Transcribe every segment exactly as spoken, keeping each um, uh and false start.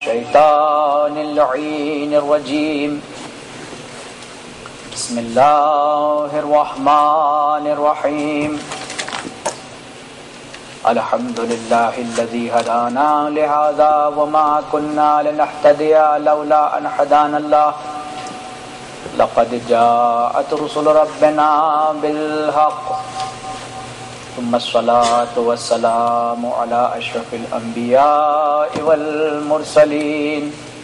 الشيطان اللعين الرجيم بسم الله الرحمن الرحيم الحمد لله الذي هدانا لهذا وما كنا لنهتدي لولا أن هدانا الله لقد جاءت رسل ربنا بالحق ثم الصلاة والسلام على أشرف الأنبياء والمرسلين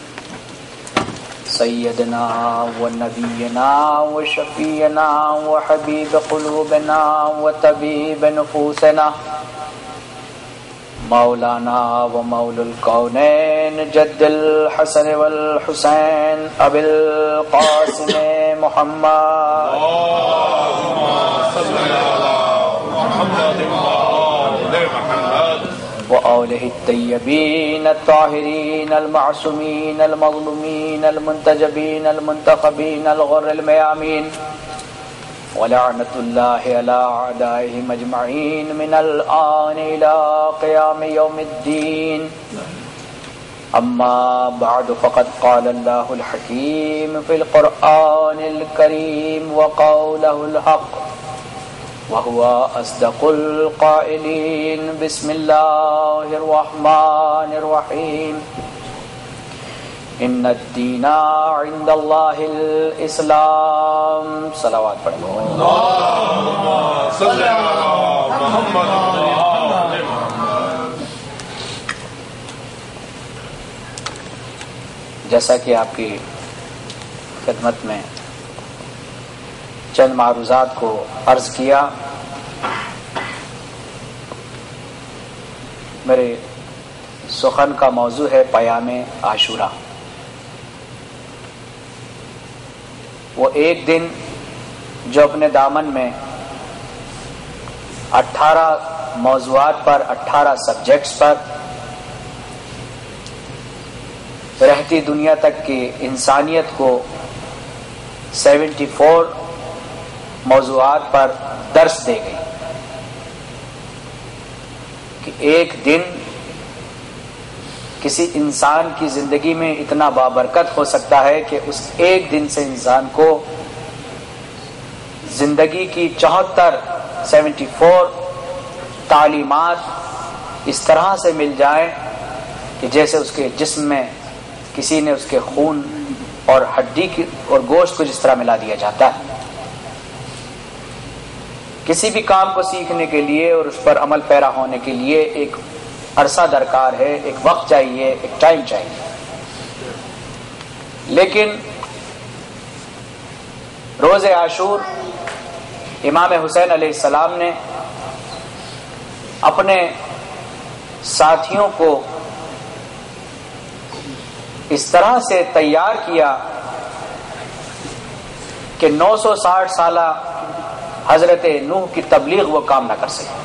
سيدنا ونبينا وشفينا وحبيب قلوبنا وطبيب نفوسنا مولانا ومولى الكونين جد الحسن والحسين أبي القاسم محمد اللهم صل على محمد وآل محمد وآله الطيبين الطاهرين المعصومين المظلومين المنتجبين المنتخبين الغر الميامين ولعنة الله على أعدائهم أجمعين من الآن إلى قيام يوم الدين أما بعد فقد قال الله الحكيم في القرآن الكريم وقوله الحق وهو أصدق القائلين بسم الله الرحمن الرحيم إن الدين عند الله الإسلام صلوات پڑھیں اللهم صل على محمد وآل محمد. جیسا کہ آپ کی خدمت میں چند معروضات کو عرض کیا، میرے سخن کا موضوع ہے پیام عاشورہ۔ وہ ایک دن جو اپنے دامن میں اٹھارہ موضوعات پر، اٹھارہ سبجیکٹس پر رہتی دنیا تک کی انسانیت کو سیونٹی فور موضوعات پر درس دے گئی کہ ایک دن کسی انسان کی زندگی میں اتنا بابرکت ہو سکتا ہے کہ اس ایک دن سے انسان کو زندگی کی چوہتر سیونٹی فور تعلیمات اس طرح سے مل جائیں کہ جیسے اس کے جسم میں کسی نے اس کے خون اور ہڈی کی اور گوشت کو جس طرح ملا دیا جاتا ہے۔ کسی بھی کام کو سیکھنے کے لیے اور اس پر عمل پیرا ہونے کے لیے ایک عرصہ درکار ہے، ایک وقت چاہیے، ایک ٹائم چاہیے۔ لیکن روز عاشور امام حسین علیہ السلام نے اپنے ساتھیوں کو اس طرح سے تیار کیا کہ نو سو ساٹھ سالہ حضرت نوح کی تبلیغ وہ کام نہ کر سکے۔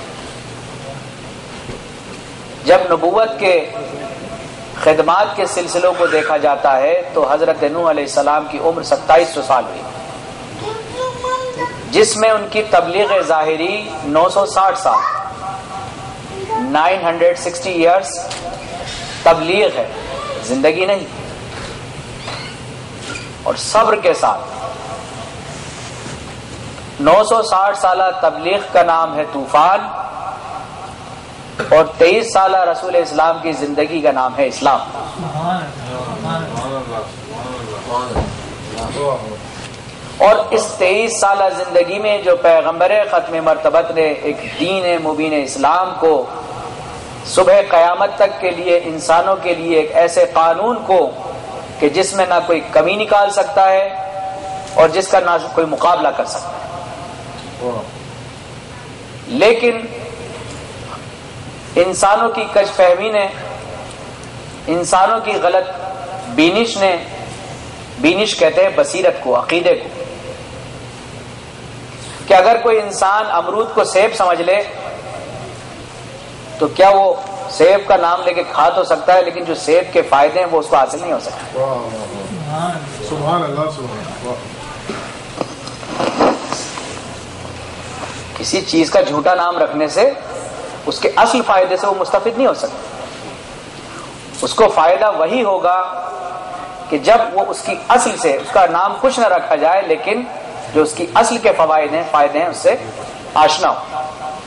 جب نبوت کے خدمات کے سلسلوں کو دیکھا جاتا ہے تو حضرت نوح علیہ السلام کی عمر ستائیس سو سال ہوئی، جس میں ان کی تبلیغ ظاہری نو سو ساٹھ سال نائن ہنڈریڈ سکسٹی ایئرس تبلیغ ہے، زندگی نہیں۔ اور صبر کے ساتھ نو سو ساٹھ سالہ تبلیغ کا نام ہے طوفان، اور تیئیس سالہ رسول اسلام کی زندگی کا نام ہے اسلام۔ اور اس تیئیس سالہ زندگی میں جو پیغمبر ختم مرتبت نے ایک دین مبین اسلام کو صبح قیامت تک کے لیے انسانوں کے لیے ایک ایسے قانون کو کہ جس میں نہ کوئی کمی نکال سکتا ہے اور جس کا نہ کوئی مقابلہ کر سکتا ہے، لیکن انسانوں کی کج فہمی نے، انسانوں کی غلط بینش نے، بینش کہتے ہیں بصیرت کو، عقیدے کو، کہ اگر کوئی انسان امرود کو سیب سمجھ لے تو کیا وہ سیب کا نام لے کے کھا تو سکتا ہے، لیکن جو سیب کے فائدے ہیں وہ اس کو حاصل نہیں ہو سکتے۔ سبحان اللہ، سبحان اللہ۔ کسی چیز کا جھوٹا نام رکھنے سے اس کے اصل فائدے سے وہ مستفید نہیں ہو سکتا۔ اس کو فائدہ وہی ہوگا کہ جب وہ اس کی اصل سے، اس کا نام کچھ نہ رکھا جائے لیکن جو اس کی اصل کے فوائد ہیں، فائدے ہیں، اس سے آشنا ہو.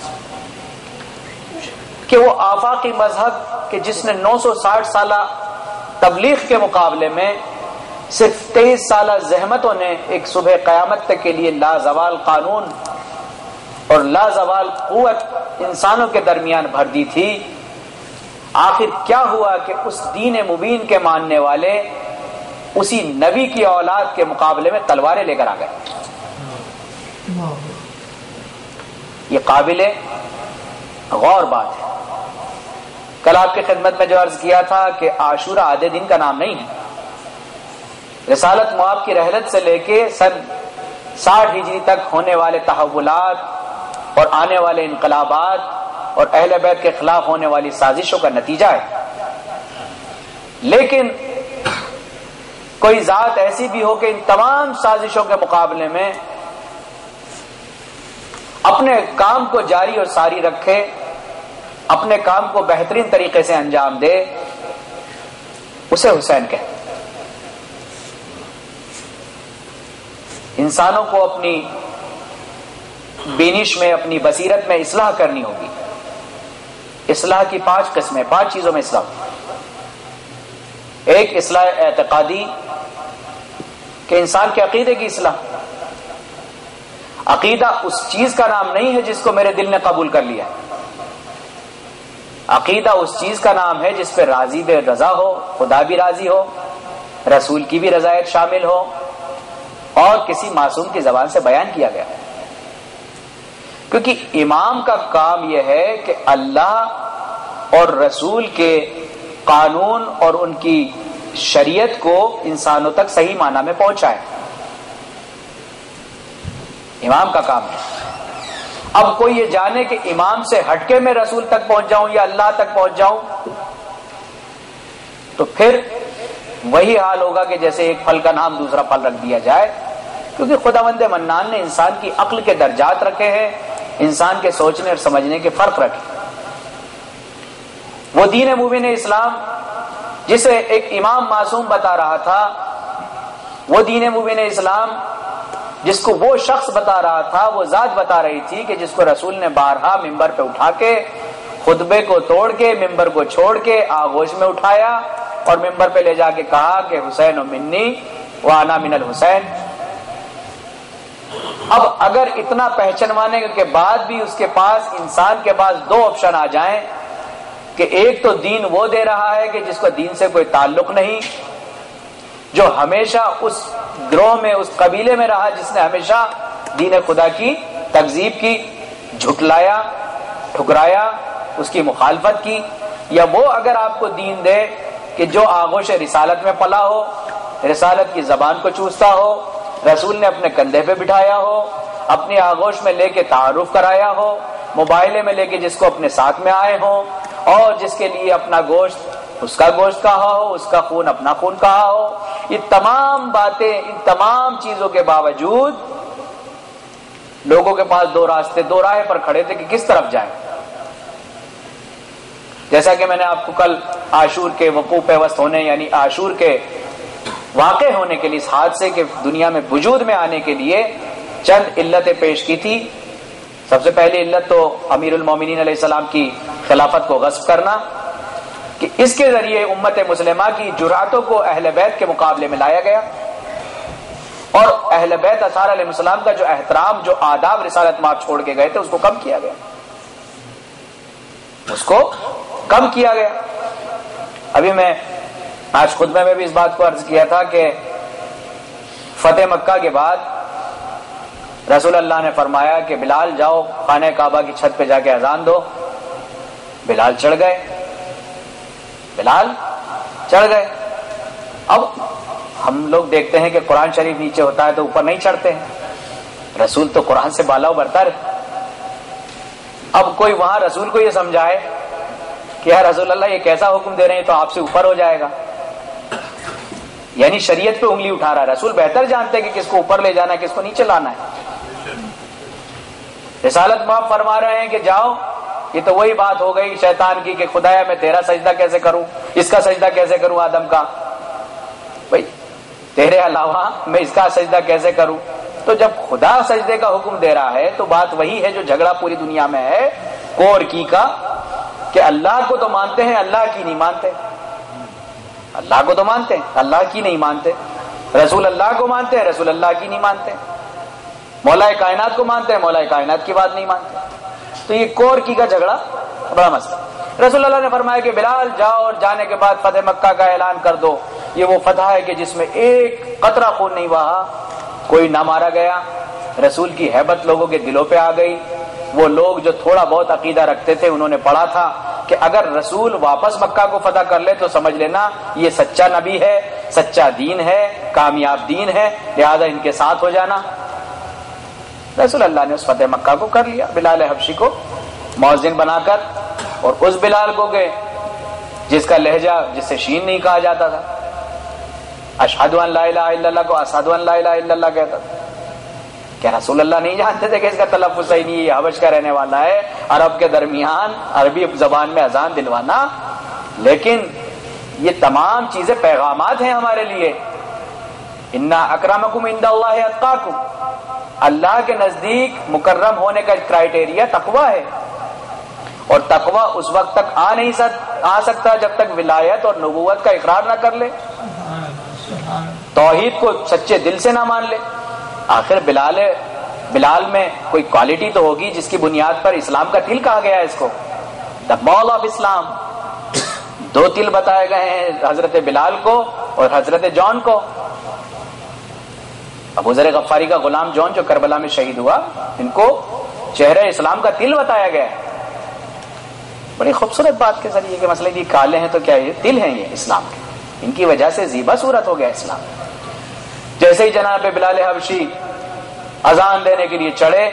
کہ وہ آفاقی مذہب کہ جس نے نو سو ساٹھ سالہ تبلیغ کے مقابلے میں صرف تیئیس سالہ زحمتوں نے ایک صبح قیامت تک کے لیے لازوال قانون اور لازوال قوت انسانوں کے درمیان بھر دی تھی، آخر کیا ہوا کہ اس دین مبین کے ماننے والے اسی نبی کی اولاد کے مقابلے میں تلواریں لے کر آ گئے. یہ قابل غور بات ہے. کل آپ کی خدمت میں جو عرض کیا تھا کہ عاشورہ آدھے دن کا نام نہیں ہے. رسالت مآب کی رحلت سے لے کے سن ساٹھ ہجری تک ہونے والے تحولات اور آنے والے انقلابات اور اہل بیت کے خلاف ہونے والی سازشوں کا نتیجہ ہے. لیکن کوئی ذات ایسی بھی ہو کہ ان تمام سازشوں کے مقابلے میں اپنے کام کو جاری اور ساری رکھے، اپنے کام کو بہترین طریقے سے انجام دے، اسے حسین کہتے. انسانوں کو اپنی بینش میں، اپنی بصیرت میں اصلاح کرنی ہوگی. اصلاح کی پانچ قسمیں، پانچ چیزوں میں اصلاح. ایک اصلاح اعتقادی کہ انسان کے عقیدے کی اصلاح. عقیدہ اس چیز کا نام نہیں ہے جس کو میرے دل نے قبول کر لیا. عقیدہ اس چیز کا نام ہے جس پہ راضی بے رضا ہو، خدا بھی راضی ہو، رسول کی بھی رضایت شامل ہو اور کسی معصوم کی زبان سے بیان کیا گیا. کیونکہ امام کا کام یہ ہے کہ اللہ اور رسول کے قانون اور ان کی شریعت کو انسانوں تک صحیح معنی میں پہنچائے. امام کا کام ہے. اب کوئی یہ جانے کہ امام سے ہٹ کے میں رسول تک پہنچ جاؤں یا اللہ تک پہنچ جاؤں تو پھر وہی حال ہوگا کہ جیسے ایک پھل کا نام دوسرا پھل رکھ دیا جائے. کیونکہ خداوند منان نے انسان کی عقل کے درجات رکھے ہیں، انسان کے سوچنے اور سمجھنے کے فرق رکھے. وہ دین مبین اسلام جسے ایک امام معصوم بتا رہا تھا، وہ دین مبین اسلام جس کو وہ شخص بتا رہا تھا، وہ ذات بتا رہی تھی کہ جس کو رسول نے بارہا ممبر پہ اٹھا کے خطبے کو توڑ کے ممبر کو چھوڑ کے آغوش میں اٹھایا اور ممبر پہ لے جا کے کہا کہ حسین و منی وانا من الحسین. اب اگر اتنا پہچانوانے کے بعد بھی اس کے پاس، انسان کے پاس دو آپشن آ جائیں کہ ایک تو دین وہ دے رہا ہے کہ جس کو دین سے کوئی تعلق نہیں، جو ہمیشہ اس گروہ میں، اس قبیلے میں رہا جس نے ہمیشہ دین خدا کی تکذیب کی، جھٹلایا، ٹھکرایا، اس کی مخالفت کی. یا وہ اگر آپ کو دین دے کہ جو آغوش رسالت میں پلا ہو، رسالت کی زبان کو چوستا ہو، رسول نے اپنے کندھے پہ بٹھایا ہو، اپنی آغوش میں لے کے تعارف کرایا ہو، موبائلے میں لے کے جس کو اپنے ساتھ میں آئے ہوں اور جس کے لیے اپنا گوشت اس کا گوشت کہا ہو، اس کا خون اپنا خون کہا ہو. یہ تمام باتیں، ان تمام چیزوں کے باوجود لوگوں کے پاس دو راستے، دو راہیں پر کھڑے تھے کہ کس طرف جائیں. جیسا کہ میں نے آپ کو کل عاشور کے وقوع پیوست ہونے، یعنی عاشور کے واقع ہونے کے لیے، اس حادثے کے دنیا میں وجود میں آنے کے لیے چند علتیں پیش کی تھی. سب سے پہلی علت تو امیر المومنین علیہ السلام کی خلافت کو غصب کرنا، کہ اس کے ذریعے امت مسلمہ کی جرأتوں کو اہل بیت کے مقابلے میں لایا گیا اور اہل بیت اطہار علیہ السلام کا جو احترام، جو آداب رسالت مآب چھوڑ کے گئے تھے، اس کو کم کیا گیا، اس کو کم کیا گیا. ابھی میں آج خطبے میں بھی اس بات کو عرض کیا تھا کہ فتح مکہ کے بعد رسول اللہ نے فرمایا کہ بلال جاؤ خانہ کعبہ کی چھت پہ جا کے اذان دو. بلال چڑھ گئے، بلال چڑھ گئے. اب ہم لوگ دیکھتے ہیں کہ قرآن شریف نیچے ہوتا ہے تو اوپر نہیں چڑھتے ہیں، رسول تو قرآن سے بالا و برتر. اب کوئی وہاں رسول کو یہ سمجھائے کہ یا رسول اللہ یہ کیسا حکم دے رہے ہیں تو آپ سے اوپر ہو جائے گا، یعنی شریعت پہ انگلی اٹھا رہا ہے. رسول بہتر جانتے ہیں کہ کس کو اوپر لے جانا ہے، کس کو نیچے لانا ہے. رسالت مآب فرما رہے ہیں کہ جاؤ یہ تو وہی بات ہو گئی شیطان کی کہ خدایا میں تیرا سجدہ کیسے کروں، اس کا سجدہ کیسے کروں، آدم کا، بھائی تیرے علاوہ میں اس کا سجدہ کیسے کروں؟ تو جب خدا سجدے کا حکم دے رہا ہے تو بات وہی ہے جو جھگڑا پوری دنیا میں ہے کور کی کا، کہ اللہ کو تو مانتے ہیں اللہ کی نہیں مانتے، اللہ کو تو مانتے ہیں اللہ کی نہیں مانتے، رسول اللہ کو مانتے ہیں رسول اللہ کی نہیں مانتے، مولا کائنات کو مانتے ہیں مولا کائنات کی بات نہیں مانتے۔ تو یہ کور کی کا جھگڑا بڑا مسئلہ۔ رسول اللہ نے فرمایا کہ بلال جاؤ اور جانے کے بعد فتح مکہ کا اعلان کر دو، یہ وہ فتح ہے کہ جس میں ایک قطرہ خون نہیں بہا، کوئی نہ مارا گیا، رسول کی ہیبت لوگوں کے دلوں پہ آ گئی۔ وہ لوگ جو تھوڑا بہت عقیدہ رکھتے تھے انہوں نے پڑھا تھا کہ اگر رسول واپس مکہ کو فتح کر لے تو سمجھ لینا یہ سچا نبی ہے، سچا دین ہے، کامیاب دین ہے، لہذا ان کے ساتھ ہو جانا۔ رسول اللہ نے اس فتح مکہ کو کر لیا، بلال حبشی کو مؤذن بنا کر، اور اس بلال کو کہ جس کا لہجہ جس سے شین نہیں کہا جاتا تھا، اشہد ان لا الہ الا اللہ کو اشہد ان لا الہ الا اللہ کہتا تھا۔ کیا رسول اللہ نہیں جانتے تھے کہ اس کا تلفظ صحیح نہیں ہے، یہ حبش کا رہنے والا ہے، عرب کے درمیان عربی زبان میں اذان دلوانا؟ لیکن یہ تمام چیزیں پیغامات ہیں ہمارے لیے۔ انا اکرمکم عند اللہ اتقاکم، اللہ کے نزدیک مکرم ہونے کا کرائیٹیریا تقوی ہے، اور تقوی اس وقت تک آ نہیں سک آ سکتا جب تک ولایت اور نبوت کا اقرار نہ کر لے، توحید کو سچے دل سے نہ مان لے۔ آخر بلال بلال میں کوئی کوالٹی تو ہوگی جس کی بنیاد پر اسلام کا تل کہا گیا ہے اس کو، دا بال آف اسلام۔ دو تل بتائے گئے ہیں، حضرت بلال کو اور حضرت جون کو۔ ابو ذر غفاری کا غلام جون جو کربلا میں شہید ہوا، ان کو چہرہ اسلام کا تل بتایا گیا ہے۔ بڑی خوبصورت بات کے ذریعے کہ مسئلہ یہ کالے ہیں تو کیا یہ تل ہیں، یہ اسلام کے، ان کی وجہ سے زیبا صورت ہو گیا اسلام۔ جیسے ہی جناب بلال حبشی اذان دینے کے لیے چڑھے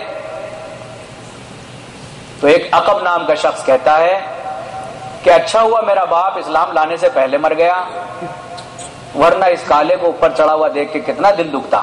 تو ایک عقب نام کا شخص کہتا ہے کہ اچھا ہوا میرا باپ اسلام لانے سے پہلے مر گیا، ورنہ اس کالے کو اوپر چڑھا ہوا دیکھ کے کتنا دل دکھتا۔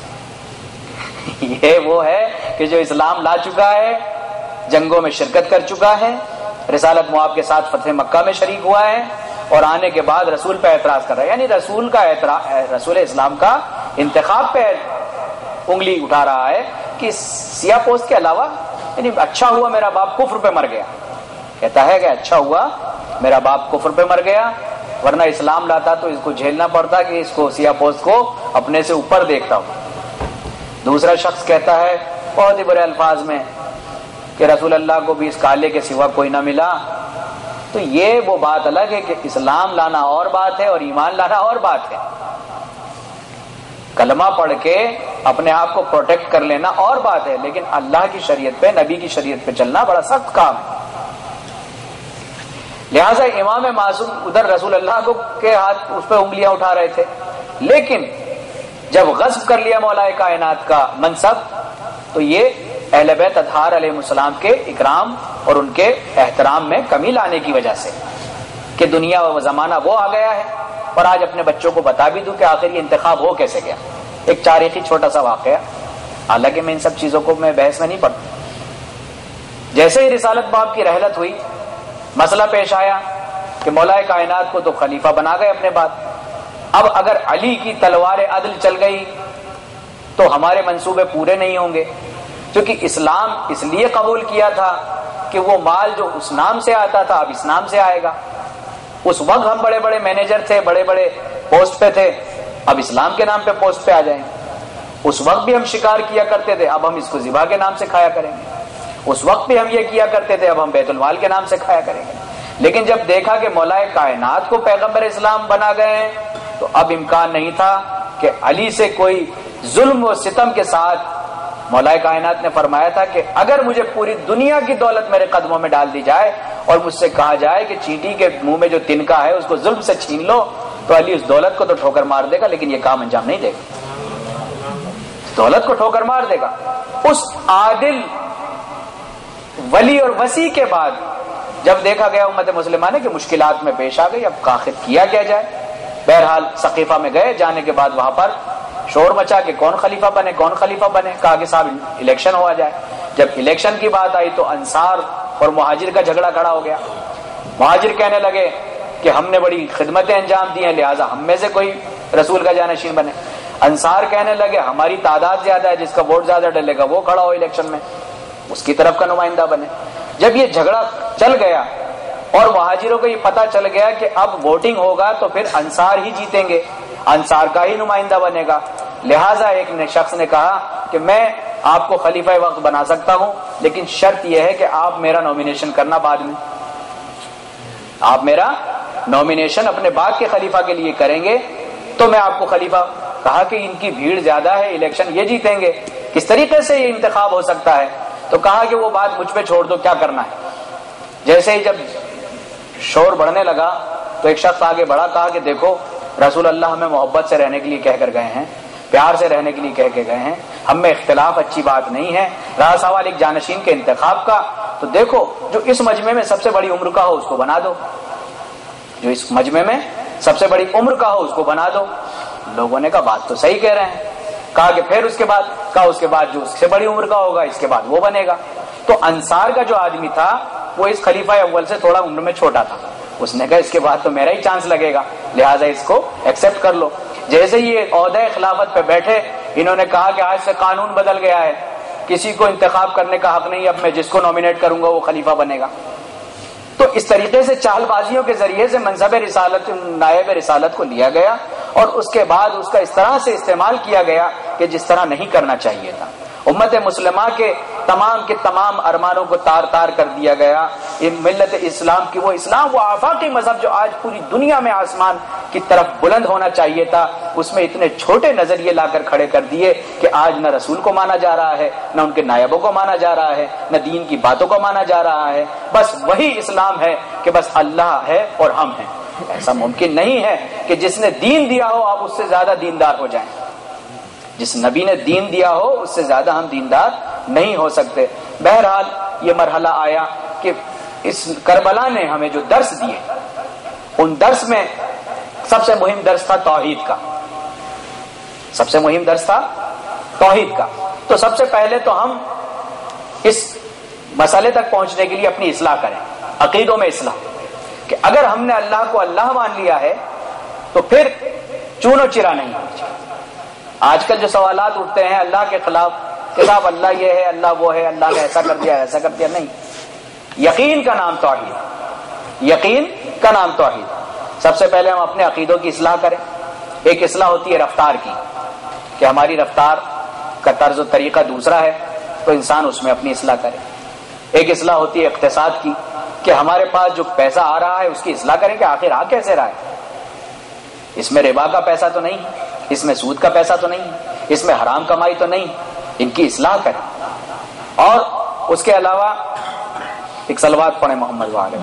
یہ وہ ہے کہ جو اسلام لا چکا ہے، جنگوں میں شرکت کر چکا ہے، رسالت مواب کے ساتھ فتح مکہ میں شریک ہوا ہے، اور آنے کے بعد رسول پہ اعتراض کر رہا ہے، یعنی رسول کا اعتراض، رسول اسلام کا انتخاب پہ انگلی اٹھا رہا ہے کہ سیاہ پوست کے علاوہ، یعنی اچھا ہوا میرا باپ کفر پہ مر گیا، کہتا ہے کہ اچھا ہوا میرا باپ کفر پہ مر گیا، ورنہ اسلام لاتا تو اس کو جھیلنا پڑتا کہ اس کو سیاہ پوست کو اپنے سے اوپر دیکھتا ہوں۔ دوسرا شخص کہتا ہے بہت ہی برے الفاظ میں کہ رسول اللہ کو بھی اس کالے کے سوا کوئی نہ ملا۔ تو یہ وہ بات الگ ہے کہ اسلام لانا اور بات ہے اور ایمان لانا اور بات ہے، کلمہ پڑھ کے اپنے آپ کو پروٹیکٹ کر لینا اور بات ہے، لیکن اللہ کی شریعت پہ، نبی کی شریعت پہ چلنا بڑا سخت کام ہے۔ لہٰذا امام معصوم ادھر رسول اللہ کو کے ہاتھ اس پہ انگلیاں اٹھا رہے تھے، لیکن جب غصب کر لیا مولا کائنات کا منصب تو یہ اہل بیت اطہار علیہ السلام کے اکرام اور ان کے احترام میں کمی لانے کی وجہ سے کہ دنیا و زمانہ وہ آ گیا ہے۔ اور آج اپنے بچوں کو بتا بھی دوں کہ آخر یہ انتخاب ہو کیسے گیا۔ ایک تاریخی چھوٹا سا واقعہ، حالانکہ میں ان سب چیزوں کو میں بحث میں نہیں پڑھتا۔ جیسے ہی رسالت باب کی رحلت ہوئی، مسئلہ پیش آیا کہ مولا کائنات کو تو خلیفہ بنا گئے اپنے بعد، اب اگر علی کی تلوار عدل چل گئی تو ہمارے منصوبے پورے نہیں ہوں گے، کیونکہ اسلام اس لیے قبول کیا تھا کہ وہ مال جو اس نام سے آتا تھا اب اس نام سے آئے گا۔ اس وقت ہم بڑے بڑے مینیجر تھے، بڑے بڑے پوسٹ پہ تھے، اب اسلام کے نام پہ پوسٹ پہ آ جائیں۔ اس وقت بھی ہم شکار کیا کرتے تھے، اب ہم اس کو ذبح کے نام سے کھایا کریں گے۔ اس وقت بھی ہم یہ کیا کرتے تھے، اب ہم بیت المال کے نام سے کھایا کریں گے۔ لیکن جب دیکھا کہ مولا کائنات کو پیغمبر اسلام بنا گئے ہیں تو اب امکان نہیں تھا کہ علی سے کوئی ظلم و ستم کے ساتھ، مولا کائنات نے فرمایا تھا کہ اگر مجھے پوری دنیا کی دولت میرے قدموں میں ڈال دی جائے اور مجھ سے کہا جائے کہ چینٹی کے منہ میں جو تنکا ہے اس کو ظلم سے چھین لو، تو علی اس دولت کو تو ٹھوکر مار دے گا، لیکن یہ کام انجام نہیں دے گا، دولت کو ٹھوکر مار دے گا۔ اس عادل ولی اور وسیع کے بعد جب دیکھا گیا امت مسلمہ نے کہ مشکلات میں پیش آ گئی، اب آخر کیا کیا جائے، بہرحال سقیفہ میں گئے، جانے کے بعد وہاں پر شور مچا کہ کون خلیفہ بنے کون خلیفہ بنے، کہا کہ صاحب الیکشن ہوا جائے۔ جب الیکشن کی بات آئی تو انصار اور مہاجر کا جھگڑا کھڑا ہو گیا. مہاجر کہنے لگے کہ ہم نے بڑی خدمتیں انجام دی ہیں لہٰذا ہم میں سے کوئی رسول کا جانشین بنے. انصار کہنے لگے ہماری تعداد زیادہ ہے، جس کا ووٹ زیادہ ڈلے گا وہ کھڑا ہو الیکشن میں، اس کی طرف کا نمائندہ بنے. جب یہ جھگڑا چل گیا اور مہاجروں کو یہ پتا چل گیا کہ اب ووٹنگ ہوگا تو پھر انصار ہی جیتیں گے، انصار کا ہی نمائندہ بنے گا، لہٰذا ایک شخص نے کہا کہ میں آپ کو خلیفہ وقت بنا سکتا ہوں لیکن شرط یہ ہے کہ آپ میرا نومینیشن کرنا بعد میں، آپ میرا نومینیشن اپنے بعد کے خلیفہ کے لیے کریں گے تو میں آپ کو خلیفہ. کہا کہ ان کی بھیڑ زیادہ ہے، الیکشن یہ جیتیں گے، کس طریقے سے یہ انتخاب ہو سکتا ہے؟ تو کہا کہ وہ بات مجھ پہ چھوڑ دو، کیا کرنا ہے. جیسے ہی جب شور بڑھنے لگا تو ایک شخص آگے بڑھا، کہا کہ دیکھو رسول اللہ ہمیں محبت سے رہنے کے لیے کہہ کر گئے ہیں، پیار سے رہنے کے لیے کہہ کے گئے ہیں، ہم میں اختلاف اچھی بات نہیں ہے، رہا سوال ایک جانشین کے انتخاب کا تو دیکھو جو اس مجمع میں سب سے بڑی عمر کا ہو اس کو بنا دو، جو اس مجمع میں سب سے بڑی عمر کا ہو اس کو بنا دو. لوگوں نے کہا بات تو صحیح کہہ رہے ہیں. کہا کہ پھر اس کے بعد کہا اس کے بعد جو اس سے بڑی عمر کا ہوگا اس کے بعد وہ بنے گا. تو انصار کا جو آدمی تھا وہ اس خلیفہ اول سے تھوڑا عمر میں چھوٹا تھا، اس نے کہا اس کے بعد تو میرا ہی چانس لگے گا لہٰذا اس کو ایکسپٹ کر لو. جیسے یہ عہدہ خلافت پہ بیٹھے انہوں نے کہا کہ آج سے قانون بدل گیا ہے، کسی کو انتخاب کرنے کا حق نہیں، اب میں جس کو نامینیٹ کروں گا وہ خلیفہ بنے گا. تو اس طریقے سے چال بازیوں کے ذریعے سے منصب رسالت نائب رسالت کو لیا گیا اور اس کے بعد اس کا اس طرح سے استعمال کیا گیا کہ جس طرح نہیں کرنا چاہیے تھا. امت مسلمہ کے تمام کے تمام ارمانوں کو تار تار کر دیا گیا. ان ملت اسلام کی وہ اسلام وہ آفاقی مذہب جو آج پوری دنیا میں آسمان کی طرف بلند ہونا چاہیے تھا، اس میں اتنے چھوٹے نظریے لا کر کھڑے کر دیے کہ آج نہ رسول کو مانا جا رہا ہے، نہ ان کے نائبوں کو مانا جا رہا ہے، نہ دین کی باتوں کو مانا جا رہا ہے. بس وہی اسلام ہے کہ بس اللہ ہے اور ہم ہیں. ایسا ممکن نہیں ہے کہ جس نے دین دیا ہو آپ اس سے زیادہ دیندار ہو جائیں. جس نبی نے دین دیا ہو اس سے زیادہ ہم دیندار نہیں ہو سکتے. بہرحال یہ مرحلہ آیا کہ اس کربلا نے ہمیں جو درس دیے ان درس میں سب سے مہم درس تھا توحید کا. سب سے مہم درس تھا توحید کا. تو سب سے پہلے تو ہم اس مسئلے تک پہنچنے کے لیے اپنی اصلاح کریں، عقیدوں میں اصلاح، کہ اگر ہم نے اللہ کو اللہ مان لیا ہے تو پھر چون و چرا نہیں ہونی چاہیے. آج کل جو سوالات اٹھتے ہیں اللہ کے خلاف کہ صاحب اللہ یہ ہے، اللہ وہ ہے، اللہ نے ایسا کر دیا ایسا کر دیا، نہیں. یقین کا نام توحید، یقین کا نام توحید. سب سے پہلے ہم اپنے عقیدوں کی اصلاح کریں. ایک اصلاح ہوتی ہے رفتار کی کہ ہماری رفتار کا طرز و طریقہ دوسرا ہے تو انسان اس میں اپنی اصلاح کرے. ایک اصلاح ہوتی ہے اقتصاد کی کہ ہمارے پاس جو پیسہ آ رہا ہے اس کی اصلاح کریں کہ آخر آ کیسے رہا ہے. اس میں ربا کا پیسہ تو نہیں، اس میں سود کا پیسہ تو نہیں، اس میں حرام کمائی تو نہیں. ان کی اصلاح کریں. اور اس کے علاوہ ایک صلوات پڑھیں محمد وعلیہ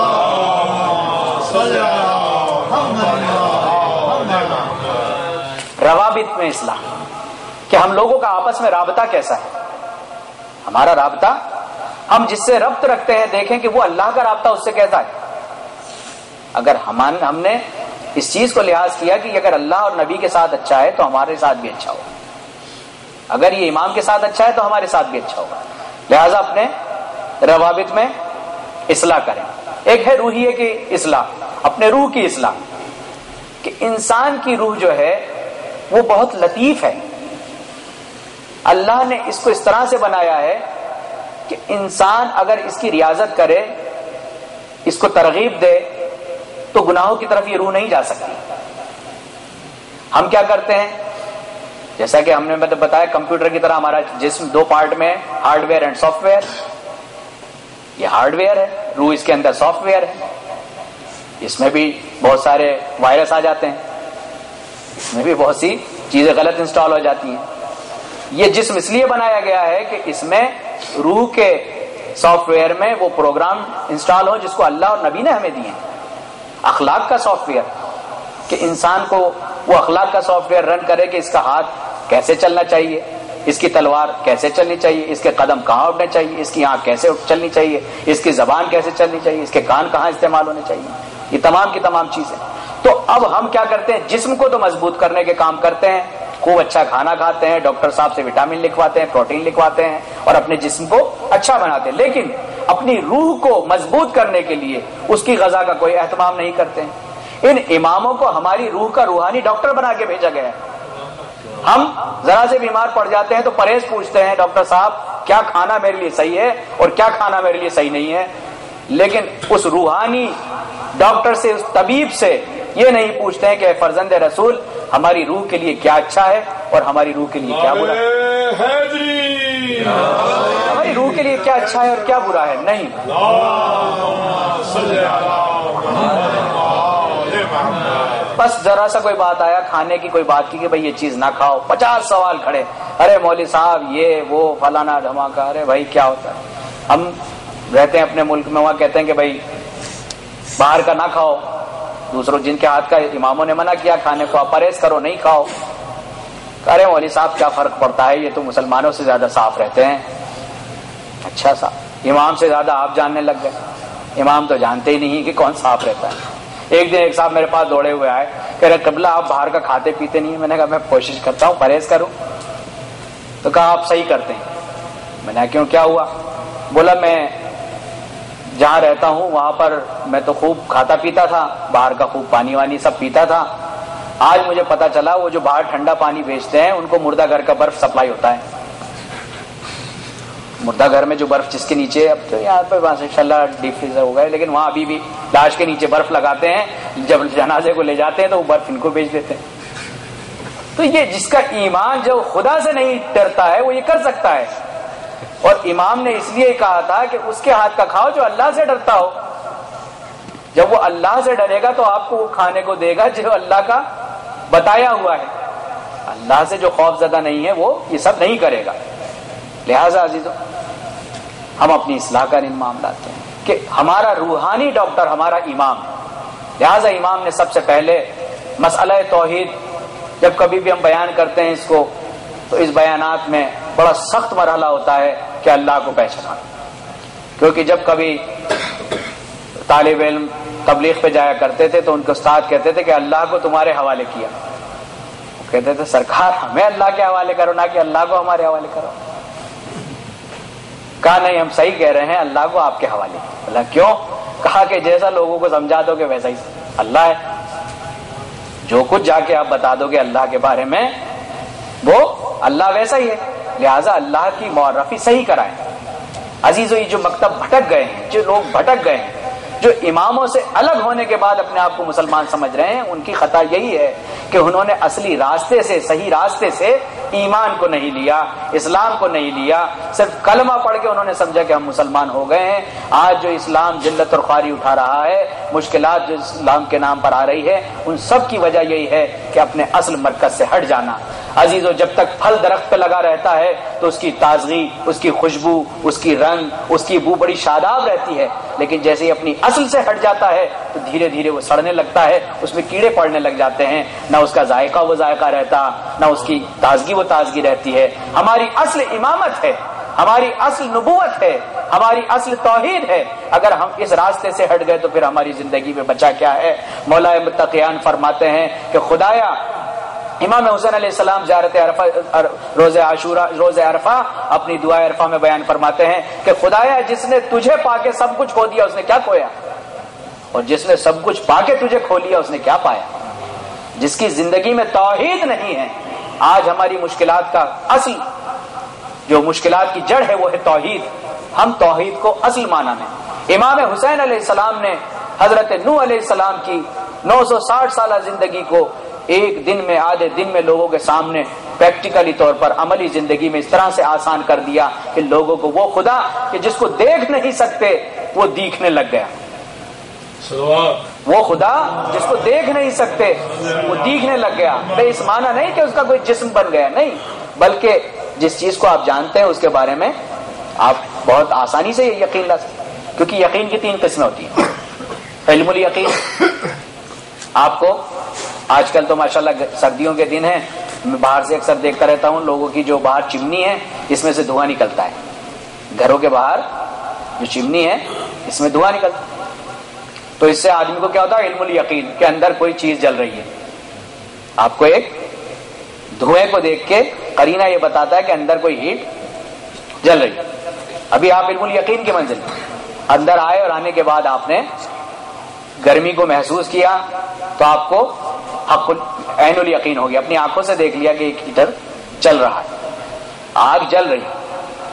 روابط میں اصلاح کہ ہم لوگوں کا آپس میں رابطہ کیسا ہے. ہمارا رابطہ، ہم جس سے ربط رکھتے ہیں دیکھیں کہ وہ اللہ کا رابطہ اس سے کیسا ہے. اگر ہم نے اس چیز کو لحاظ کیا کہ اگر اللہ اور نبی کے ساتھ اچھا ہے تو ہمارے ساتھ بھی اچھا ہوگا، اگر یہ امام کے ساتھ اچھا ہے تو ہمارے ساتھ بھی اچھا ہوگا. لہذا اپنے روابط میں اصلاح کریں. ایک ہے روحیے کی اصلاح، اپنے روح کی اصلاح کہ انسان کی روح جو ہے وہ بہت لطیف ہے. اللہ نے اس کو اس طرح سے بنایا ہے کہ انسان اگر اس کی ریاضت کرے، اس کو ترغیب دے تو گناہوں کی طرف یہ روح نہیں جا سکتی. ہم کیا کرتے ہیں، جیسا کہ ہم نے بتایا کمپیوٹر کی طرح ہمارا جسم دو پارٹ میں، hardware and software. یہ ہارڈ ویئر ہے، روح اس کے اندر سافٹ ویئر ہے. اس میں بھی بہت سارے وائرس آ جاتے ہیں، اس میں بھی بہت سی چیزیں غلط انسٹال ہو جاتی ہیں. یہ جسم اس لیے بنایا گیا ہے کہ اس میں روح کے سافٹ ویئر میں وہ پروگرام انسٹال ہو جس کو اللہ اور نبی نے ہمیں دیے ہیں. اخلاق کا سافٹ ویئر کہ انسان کو وہ اخلاق کا سافٹ ویئر رن کرے کہ اس کا ہاتھ کیسے چلنا چاہیے، اس کی تلوار کیسے چلنی چاہیے، اس کے قدم کہاں اٹھنے چاہیے، اس کی آنکھ کیسے چلنی چاہیے، اس کی زبان کیسے چلنی چاہیے، اس کے کان کہاں استعمال ہونے چاہیے. یہ تمام کی تمام چیزیں. تو اب ہم کیا کرتے ہیں، جسم کو تو مضبوط کرنے کے کام کرتے ہیں، خوب اچھا کھانا کھاتے ہیں، ڈاکٹر صاحب سے وٹامن لکھواتے ہیں، پروٹین لکھواتے ہیں اور اپنے جسم کو اچھا بناتے ہیں. لیکن اپنی روح کو مضبوط کرنے کے لیے اس کی غذا کا کوئی اہتمام نہیں کرتے ہیں۔ ان اماموں کو ہماری روح کا روحانی ڈاکٹر بنا کے بھیجا گیا ہے۔ ہم ذرا سے بیمار پڑ جاتے ہیں تو پرہیز پوچھتے ہیں، ڈاکٹر صاحب کیا کھانا میرے لیے صحیح ہے اور کیا کھانا میرے لیے صحیح نہیں ہے، لیکن اس روحانی ڈاکٹر سے، اس طبیب سے یہ نہیں پوچھتے ہیں کہ اے فرزند رسول ہماری روح کے لیے کیا اچھا ہے اور ہماری روح کے لیے کیا برا ہے، ہماری روح کے لیے کیا اچھا ہے اور کیا برا ہے۔ نہیں، بس ذرا سا کوئی بات آیا، کھانے کی کوئی بات کی کہ بھائی یہ چیز نہ کھاؤ، پچاس سوال کھڑے، ارے مولوی صاحب یہ وہ فلانا دھماکہ، ارے بھائی کیا ہوتا ہے؟ ہم رہتے ہیں اپنے ملک میں، وہاں کہتے ہیں کہ بھائی باہر کا نہ کھاؤ، دوسروں جن کے ہاتھ کا اماموں نے منع کیا کھانے کو، پرہیز کرو نہیں کھاؤ۔ ارے مولوی صاحب کیا فرق پڑتا ہے، یہ تو مسلمانوں سے زیادہ صاف رہتے ہیں۔ اچھا صاحب، امام سے زیادہ آپ جاننے لگ گئے، امام تو جانتے ہی نہیں کہ کون صاف رہتا ہے۔ ایک دن ایک صاحب میرے پاس دوڑے ہوئے آئے، کہہ رہے قبلہ آپ باہر کا کھاتے پیتے نہیں ہیں۔ میں نے کہا میں کوشش کرتا ہوں پرہیز کروں۔ تو کہا آپ صحیح کرتے ہیں۔ میں نے کہا کیوں، کیا ہوا؟ بولا میں جہاں رہتا ہوں وہاں پر میں تو خوب کھاتا پیتا تھا، باہر کا خوب پانی وانی سب پیتا تھا، آج مجھے پتا چلا وہ جو باہر ٹھنڈا پانی بیچتے ہیں ان کو مردہ گھر کا برف سپلائی ہوتا ہے۔ مردہ گھر میں جو برف جس کے نیچے، اب تو یہاں پہ ماشاء اللہ ڈیپ فریزر ہو گئے، لیکن وہاں ابھی بھی لاش کے نیچے برف لگاتے ہیں، جب جنازے کو لے جاتے ہیں تو وہ برف ان کو بیچ دیتے ہیں۔ تو یہ جس کا ایمان جو خدا سے نہیں ڈرتا ہے وہ یہ کر سکتا ہے، اور امام نے اس لیے کہا تھا کہ اس کے ہاتھ کا کھاؤ جو اللہ سے ڈرتا ہو۔ جب وہ اللہ سے ڈرے گا تو آپ کو وہ کھانے کو دے گا جو اللہ کا بتایا ہوا ہے۔ اللہ سے جو خوف زدہ نہیں ہے وہ یہ سب نہیں کرے گا۔ لہذا عزیزو، ہم اپنی اصلاح کا انعام لاتے ہیں کہ ہمارا روحانی ڈاکٹر ہمارا امام ہے۔ لہذا امام نے سب سے پہلے مسئلہ توحید جب کبھی بھی ہم بیان کرتے ہیں اس کو، تو اس بیانات میں بڑا سخت مرحلہ ہوتا ہے کہ اللہ کو پہچانا، کیونکہ جب کبھی طالب علم تبلیغ پہ جایا کرتے تھے تو ان کے استاد کہتے تھے کہ اللہ کو تمہارے حوالے کیا، وہ کہتے تھے سرکار ہمیں اللہ کے حوالے کرو نہ کہ اللہ کو ہمارے حوالے کرو۔ کہا نہیں ہم صحیح کہہ رہے ہیں، اللہ کو آپ کے حوالے۔ بولا کیوں؟ کہا کہ جیسا لوگوں کو سمجھا دو گے ویسا ہی اللہ ہے، جو کچھ جا کے آپ بتا دو گے اللہ کے بارے میں وہ اللہ ویسا ہی ہے، لہٰذا اللہ کی معرفی صحیح کرائیں۔ عزیزو، یہ جو مکتب بھٹک گئے ہیں، جو لوگ بھٹک گئے ہیں، جو اماموں سے الگ ہونے کے بعد اپنے آپ کو مسلمان سمجھ رہے ہیں، ان کی خطا یہی ہے کہ انہوں نے اصلی راستے سے، صحیح راستے سے ایمان کو نہیں لیا، اسلام کو نہیں لیا، صرف کلمہ پڑھ کے انہوں نے سمجھا کہ ہم مسلمان ہو گئے ہیں۔ آج جو اسلام ذلت اور خواری اٹھا رہا ہے، مشکلات جو اسلام کے نام پر آ رہی ہے، ان سب کی وجہ یہی ہے کہ اپنے اصل مرکز سے ہٹ جانا۔ عزیزو، جب تک پھل درخت پہ لگا رہتا ہے تو اس کی تازگی، اس کی خوشبو، اس کی رنگ، اس کی بو بڑی شاداب رہتی ہے، لیکن جیسے ہی اپنی اصل سے ہٹ جاتا ہے تو دھیرے دھیرے وہ سڑنے لگتا ہے، اس میں کیڑے پڑنے لگ جاتے ہیں، نہ اس کا ذائقہ وہ ذائقہ رہتا، نہ اس کی تازگی وہ تازگی رہتی ہے۔ ہماری اصل امامت ہے، ہماری اصل نبوت ہے، ہماری اصل توحید ہے، اگر ہم اس راستے سے ہٹ گئے تو پھر ہماری زندگی میں بچا کیا ہے؟ مولا متقیان فرماتے ہیں کہ خدایا، امام حسین علیہ السلام زیارت عرفہ روز عاشورہ روز عرفہ اپنی دعا عرفہ میں بیان فرماتے ہیں کہ خدایا جس نے تجھے پا کے سب کچھ کھو دیا اس نے کیا کھویا، اور جس نے سب کچھ پا کے تجھے کھو لیا اس نے کیا پایا۔ جس کی زندگی میں توحید نہیں ہے، آج ہماری مشکلات کا اصل جو مشکلات کی جڑ ہے وہ ہے توحید۔ ہم توحید کو اصل معنی میں، امام حسین علیہ السلام نے حضرت نوح علیہ السلام کی نو سو ساٹھ سالہ زندگی کو ایک دن میں، آدھے دن میں لوگوں کے سامنے پریکٹیکلی طور پر عملی زندگی میں اس طرح سے آسان کر دیا کہ لوگوں کو وہ خدا کہ جس کو دیکھ نہیں سکتے وہ دیکھنے لگ گیا، وہ خدا جس کو دیکھ نہیں سکتے وہ دیکھنے لگ گیا۔ بھائی اس معنی نہیں کہ اس کا کوئی جسم بن گیا، نہیں، بلکہ جس چیز کو آپ جانتے ہیں اس کے بارے میں آپ بہت آسانی سے یقین لا سکتے، کیونکہ یقین کی تین قسمیں ہوتی ہیں۔ علم الیقین، آپ کو آج کل تو ماشاءاللہ سردیوں کے دن ہیں، میں باہر سے اکثر دیکھتا رہتا ہوں لوگوں کی جو باہر چمنی ہے اس میں سے دھواں نکلتا ہے، گھروں کے باہر جو چمنی ہے اس میں دھواں نکلتا ہے، تو اس سے آدمی کو کیا ہوتا ہے؟ علم الیقین کہ اندر کوئی چیز جل رہی ہے۔ آپ کو ایک دھوئیں کو دیکھ کے قرینہ یہ بتاتا ہے کہ اندر کوئی ہیٹ جل رہی ہے، ابھی آپ علم الیقین کی منزل میں۔ اندر آئے اور آنے کے بعد آپ نے گرمی کو محسوس کیا تو آپ کو حق عین الیقین ہو گیا، اپنی آنکھوں سے دیکھ لیا کہ ایک ہیٹر چل رہا ہے، آگ جل رہی ہے.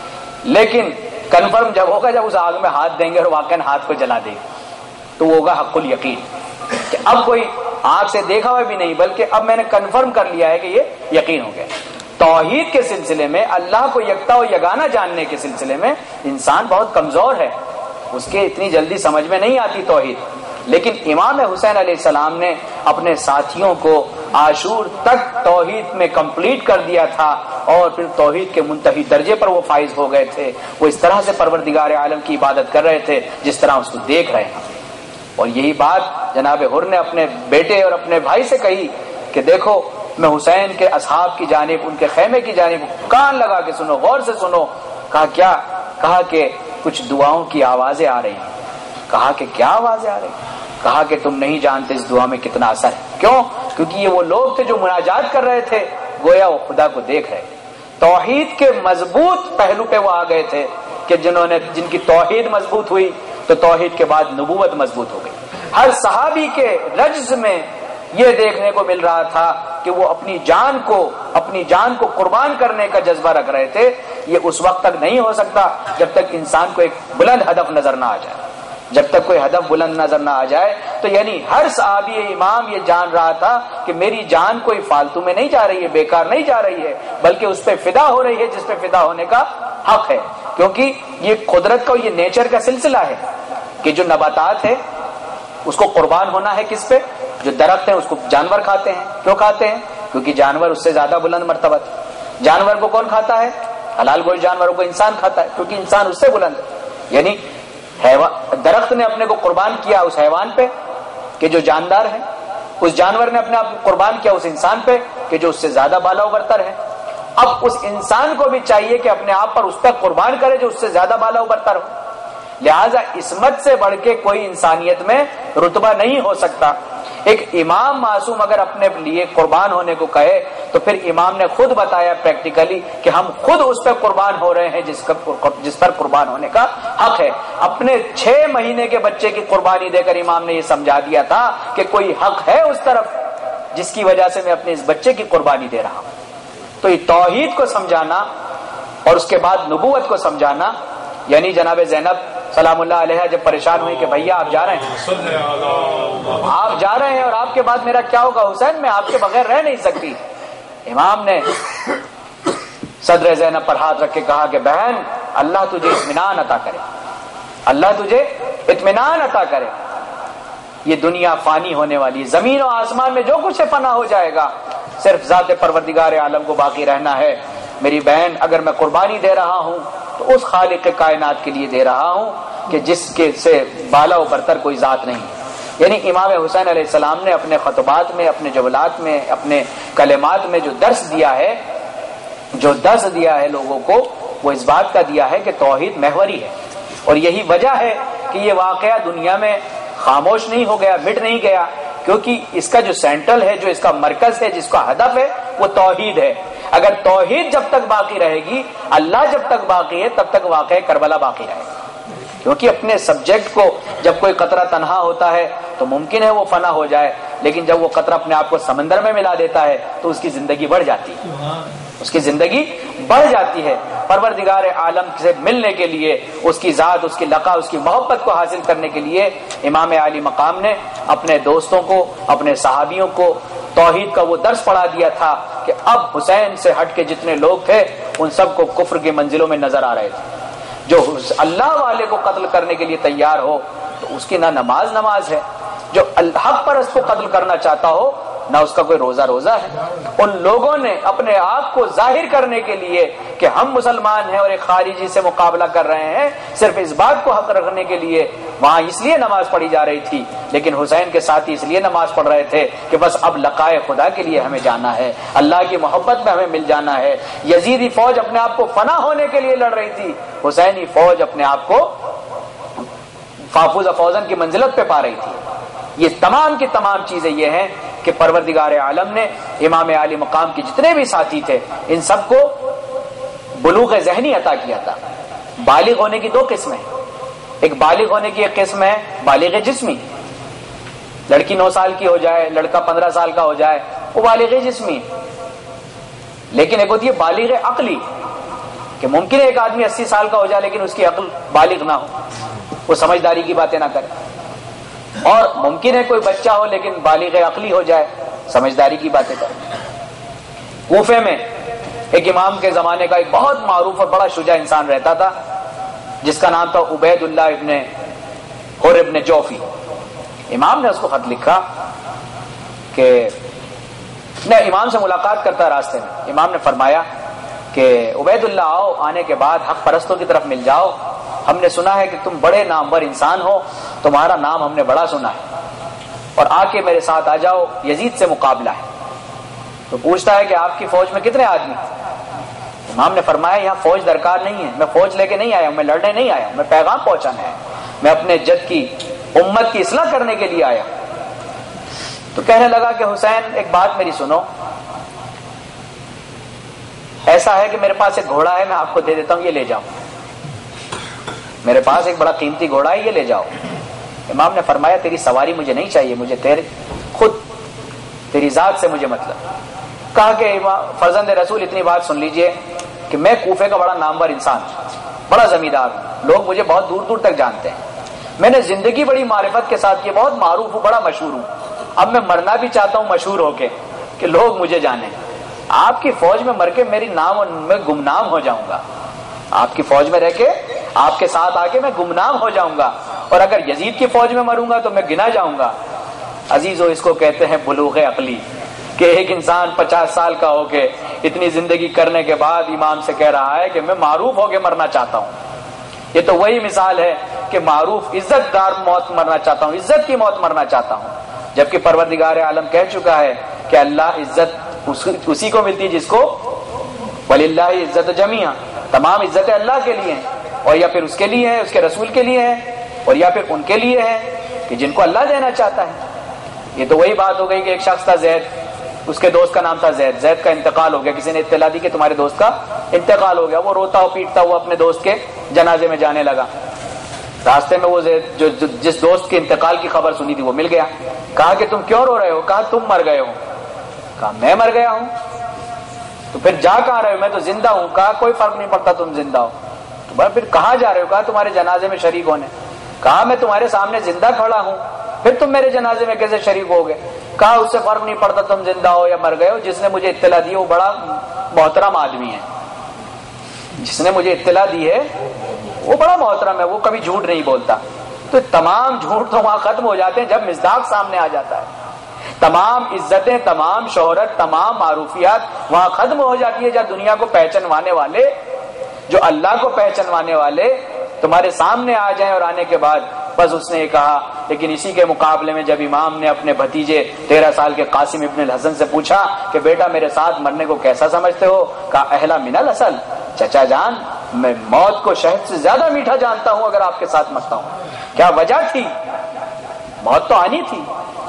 لیکن کنفرم جب ہوگا جب اس آگ میں ہاتھ دیں گے اور واقعاً ہاتھ کو جلا دیں تو وہ ہوگا حق الیقین کہ اب کوئی آنکھ سے دیکھا ہوا بھی نہیں بلکہ اب میں نے کنفرم کر لیا ہے کہ یہ یقین ہو گیا. توحید کے سلسلے میں، اللہ کو یکتا و یگانہ جاننے کے سلسلے میں انسان بہت کمزور ہے، اس کے اتنی جلدی سمجھ میں نہیں آتی توحید. لیکن امام حسین علیہ السلام نے اپنے ساتھیوں کو عاشور تک توحید میں کمپلیٹ کر دیا تھا اور پھر توحید کے منتہی درجے پر وہ فائز ہو گئے تھے. وہ اس طرح سے پروردگار عالم کی عبادت کر رہے تھے جس طرح اس کو دیکھ رہے ہیں. اور یہی بات جناب حر نے اپنے بیٹے اور اپنے بھائی سے کہی کہ دیکھو میں حسین کے اصحاب کی جانب، ان کے خیمے کی جانب کان لگا کے سنو، غور سے سنو. کہا کیا؟ کہا کہ کچھ دعاؤں کی آوازیں آ رہی ہیں. کہا کہ کیا آوازیں آ رہی ہیں؟ کہا کہ تم نہیں جانتے اس دعا میں کتنا اثر ہے. کیوں؟ کیونکہ یہ وہ لوگ تھے جو مناجات کر رہے تھے، گویا وہ خدا کو دیکھ رہے. توحید کے مضبوط پہلو پہ وہ آ گئے تھے کہ جنہوں نے جن کی توحید مضبوط ہوئی تو توحید کے بعد نبوت مضبوط ہو گئی. ہر صحابی کے رجز میں یہ دیکھنے کو مل رہا تھا کہ وہ اپنی جان کو اپنی جان کو قربان کرنے کا جذبہ رکھ رہے تھے. یہ اس وقت تک نہیں ہو سکتا جب تک انسان کو ایک بلند ہدف نظر نہ آ جائے. جب تک کوئی ہدف بلند نظر نہ آ جائے تو یعنی ہر صحابی امام یہ جان رہا تھا کہ میری جان کوئی فالتو میں نہیں جا رہی ہے، بیکار نہیں جا رہی ہے، بلکہ اس پہ فدا ہو رہی ہے جس پہ فدا ہونے کا حق ہے. کیونکہ یہ قدرت کا، یہ نیچر کا سلسلہ ہے کہ جو نباتات ہے اس کو قربان ہونا ہے کس پہ؟ جو درخت ہیں اس کو جانور کھاتے ہیں. کیوں کھاتے ہیں؟ کیونکہ جانور اس سے زیادہ بلند مرتبہ ہے. جانور کو کون کھاتا ہے؟ حلال گوشت جانوروں کو انسان کھاتا ہے کیونکہ انسان اس سے بلند ہے. یعنی درخت نے اپنے کو قربان کیا اس حیوان پہ کہ جو جاندار ہے، اس جانور نے اپنے آپ کو قربان کیا اس انسان پہ کہ جو اس سے زیادہ بالا و برتر ہے. اب اس انسان کو بھی چاہیے کہ اپنے آپ پر اس تک قربان کرے جو اس سے زیادہ بالا و برتر ہو. لہذا عصمت سے بڑھ کے کوئی انسانیت میں رتبہ نہیں ہو سکتا. ایک امام معصوم اگر اپنے لیے قربان ہونے کو کہے تو پھر امام نے خود بتایا پریکٹیکلی کہ ہم خود اس پہ قربان ہو رہے ہیں جس جس پر قربان ہونے کا حق ہے. اپنے چھ مہینے کے بچے کی قربانی دے کر امام نے یہ سمجھا دیا تھا کہ کوئی حق ہے اس طرف جس کی وجہ سے میں اپنے اس بچے کی قربانی دے رہا ہوں. تو یہ توحید کو سمجھانا اور اس کے بعد نبوت کو سمجھانا. یعنی جناب زینب سلام اللہ علیہ جب پریشان ہوئی کہ بھیا آپ جا رہے ہیں آپ جا رہے ہیں اور آپ کے بعد میرا کیا ہوگا حسین، میں آپ کے بغیر رہ نہیں سکتی. امام نے صدر زینب پر ہاتھ رکھ کے کہا کہ بہن اللہ تجھے اطمینان عطا کرے، اللہ تجھے اطمینان عطا کرے. یہ دنیا فانی ہونے والی، زمین و آسمان میں جو کچھ ہے فنا ہو جائے گا، صرف ذات پروردگار عالم کو باقی رہنا ہے. میری بہن اگر میں قربانی دے رہا ہوں تو اس خالق کائنات کے لیے دے رہا ہوں کہ جس کے سے بالا و برتر کوئی ذات نہیں. یعنی امام حسین علیہ السلام نے اپنے خطبات میں، اپنے جولات میں، اپنے کلمات میں جو درس دیا ہے جو درس دیا ہے لوگوں کو، وہ اس بات کا دیا ہے کہ توحید محوری ہے. اور یہی وجہ ہے کہ یہ واقعہ دنیا میں خاموش نہیں ہو گیا، مٹ نہیں گیا، کیونکہ اس کا جو سینٹرل ہے، جو اس کا مرکز ہے، جس کا ہدف ہے وہ توحید ہے. اگر توحید جب تک باقی رہے گی، اللہ جب تک باقی ہے، تب تک واقعہ کربلا باقی رہے گا. کیونکہ اپنے سبجیکٹ کو جب کوئی قطرہ تنہا ہوتا ہے تو ممکن ہے وہ فنا ہو جائے، لیکن جب وہ قطرہ اپنے آپ کو سمندر میں ملا دیتا ہے تو اس کی زندگی بڑھ جاتی ہے اس کی زندگی بڑھ جاتی ہے. پروردگار عالم سے ملنے کے لیے، اس کی ذات، اس کی لقا، اس کی محبت کو حاصل کرنے کے لیے امام عالی مقام نے اپنے دوستوں کو، اپنے صحابیوں کو توحید کا وہ درس پڑھا دیا تھا کہ اب حسین سے ہٹ کے جتنے لوگ تھے ان سب کو کفر کی منزلوں میں نظر آ رہے تھے. جو اللہ والے کو قتل کرنے کے لیے تیار ہو تو اس کی نہ نماز نماز ہے، جو حق پرست کو قتل کرنا چاہتا ہو نہ اس کا کوئی روزہ روزہ ہے. ان لوگوں نے اپنے آپ کو ظاہر کرنے کے لیے کہ ہم مسلمان ہیں اور ایک خارجی سے مقابلہ کر رہے ہیں، صرف اس بات کو حق رکھنے کے لیے وہاں اس لیے نماز پڑھی جا رہی تھی. لیکن حسین کے ساتھی اس لیے نماز پڑھ رہے تھے کہ بس اب لقائے خدا کے لیے ہمیں جانا ہے، اللہ کی محبت میں ہمیں مل جانا ہے. یزیدی فوج اپنے آپ کو فنا ہونے کے لیے لڑ رہی تھی، حسینی فوج اپنے آپ کو فافوز فوزن کی منزلت پہ پا رہی تھی. یہ تمام کی تمام چیزیں یہ ہیں کہ پروردگار عالم نے امام عالی مقام کے جتنے بھی ساتھی تھے ان سب کو بلوغ ذہنی عطا کیا تھا. بالغ ہونے کی دو قسمیں، ایک بالغ ہونے کی ایک قسم ہے بالغ جسمی، لڑکی نو سال کی ہو جائے، لڑکا پندرہ سال کا ہو جائے، وہ بالغ جسمی. لیکن ایک ہوتی ہے بالغ عقلی، کہ ممکن ہے ایک آدمی اسی سال کا ہو جائے لیکن اس کی عقل بالغ نہ ہو، وہ سمجھداری کی باتیں نہ کرے. اور ممکن ہے کوئی بچہ ہو لیکن بالغ عقلی ہو جائے، سمجھداری کی باتیں کرے. کوفے میں ایک امام کے زمانے کا ایک بہت معروف اور بڑا شجاع انسان رہتا تھا جس کا نام تھا عبید اللہ ابن حر ابن جوفی. امام نے اس کو خط لکھا کہ میں امام سے ملاقات کرتا راستے میں. امام نے فرمایا کہ عبید اللہ آؤ، آنے کے بعد حق پرستوں کی طرف مل جاؤ، ہم نے سنا ہے کہ تم بڑے نامور انسان ہو، تمہارا نام ہم نے بڑا سنا ہے، اور آ کے میرے ساتھ آ جاؤ، یزید سے مقابلہ ہے. تو پوچھتا ہے کہ آپ کی فوج میں کتنے آدمی؟ امام نے فرمایا یہاں فوج درکار نہیں ہے، میں فوج لے کے نہیں آیا ہوں، میں لڑنے نہیں آیا ہوں، میں پیغام پہنچانا ہے، میں اپنے جد کی امت کی اصلاح کرنے کے لیے آیا. تو کہنے لگا کہ حسین ایک بات میری سنو، ایسا ہے کہ میرے پاس ایک گھوڑا ہے، میں آپ کو دے دیتا ہوں، یہ لے جاؤ، میرے پاس ایک بڑا قیمتی گھوڑا ہے، یہ لے جاؤ. امام نے فرمایا تیری سواری مجھے نہیں چاہیے، مجھے تیرے خود تیری ذات سے مجھے مطلب. کہا کہ فرزند رسول اتنی بات سن لیجئے کہ میں کوفے کا بڑا نامور انسان، بڑا زمیندار ہوں، لوگ مجھے بہت دور دور تک جانتے ہیں، میں نے زندگی بڑی معرفت کے ساتھ کی، بہت معروف ہوں، بڑا مشہور ہوں. اب میں مرنا بھی چاہتا ہوں مشہور ہو کے کہ لوگ مجھے جانیں. آپ کی فوج میں مر کے میری نام میں گمنام ہو جاؤں گا، آپ کی فوج میں رہ کے آپ کے ساتھ آ کے میں گمنام ہو جاؤں گا، اور اگر یزید کی فوج میں مروں گا تو میں گنا جاؤں گا. عزیزو اس کو کہتے ہیں بلوغ عقلی، کہ ایک انسان پچاس سال کا ہو کے اتنی زندگی کرنے کے بعد امام سے کہہ رہا ہے کہ میں معروف ہو کے مرنا چاہتا ہوں. یہ تو وہی مثال ہے کہ معروف عزت دار موت مرنا چاہتا ہوں، عزت کی موت مرنا چاہتا ہوں، جبکہ پروردگار عالم کہہ چکا ہے کہ اللہ عزت اسی کو ملتی ہے جس کو وَلِلَّهِ عزت جمیعا، تمام عزتیں اللہ کے لیے ہیں، اور یا پھر اس کے لیے ہے، اس کے رسول کے لیے ہے، اور یا پھر ان کے لیے ہے کہ جن کو اللہ دینا چاہتا ہے. یہ تو وہی بات ہو گئی کہ ایک شخص تھا زید، اس کے دوست کا نام تھا زید، زید کا انتقال ہو گیا، کسی نے اطلاع دی کہ تمہارے دوست کا انتقال ہو گیا. وہ روتا ہوا پیٹتا ہوا اپنے دوست کے جنازے میں جانے لگا. راستے میں وہ زید جو, جو جس دوست کے انتقال کی خبر سنی تھی وہ مل گیا. کہا کہ تم کیوں رو رہے ہو؟ کہا تم مر گئے ہو. کہا میں مر گیا ہوں؟ تو پھر جا کہاں رہے ہو؟ میں تو زندہ ہوں. کہا کوئی فرق نہیں پڑتا تم زندہ ہو. تو پھر کہاں جا رہے ہو؟ کہا تمہارے جنازے میں شریک ہونے. کہا میں تمہارے سامنے زندہ کھڑا ہوں، پھر تم میرے جنازے میں کیسے شریک ہو گئے؟ کہا اس سے فرق نہیں پڑتا تم زندہ ہو یا مر گئے ہو، جس نے مجھے اطلاع دی وہ بڑا محترم آدمی ہے، جس نے مجھے اطلاع دی ہے وہ بڑا محترم ہے، وہ کبھی جھوٹ نہیں بولتا. تو تمام جھوٹ تو وہاں ختم ہو جاتے ہیں جب مصداق سامنے آ جاتا ہے. تمام عزتیں، تمام شہرت، تمام معروفیات وہاں ختم ہو جاتی ہے جب دنیا کو پہچانوانے والے، جو اللہ کو پہچانوانے والے تمہارے سامنے آ جائیں. اور آنے کے بعد بس اس نے یہ کہا. لیکن اسی کے مقابلے میں جب امام نے اپنے بھتیجے تیرہ سال کے قاسم ابن الحسن سے پوچھا کہ بیٹا میرے ساتھ مرنے کو کیسا سمجھتے ہو؟ کہا اہلا من الاصل، چچا جان میں موت کو شہد سے زیادہ میٹھا جانتا ہوں اگر آپ کے ساتھ مرتا ہوں. کیا وجہ تھی؟ موت تو آنی تھی،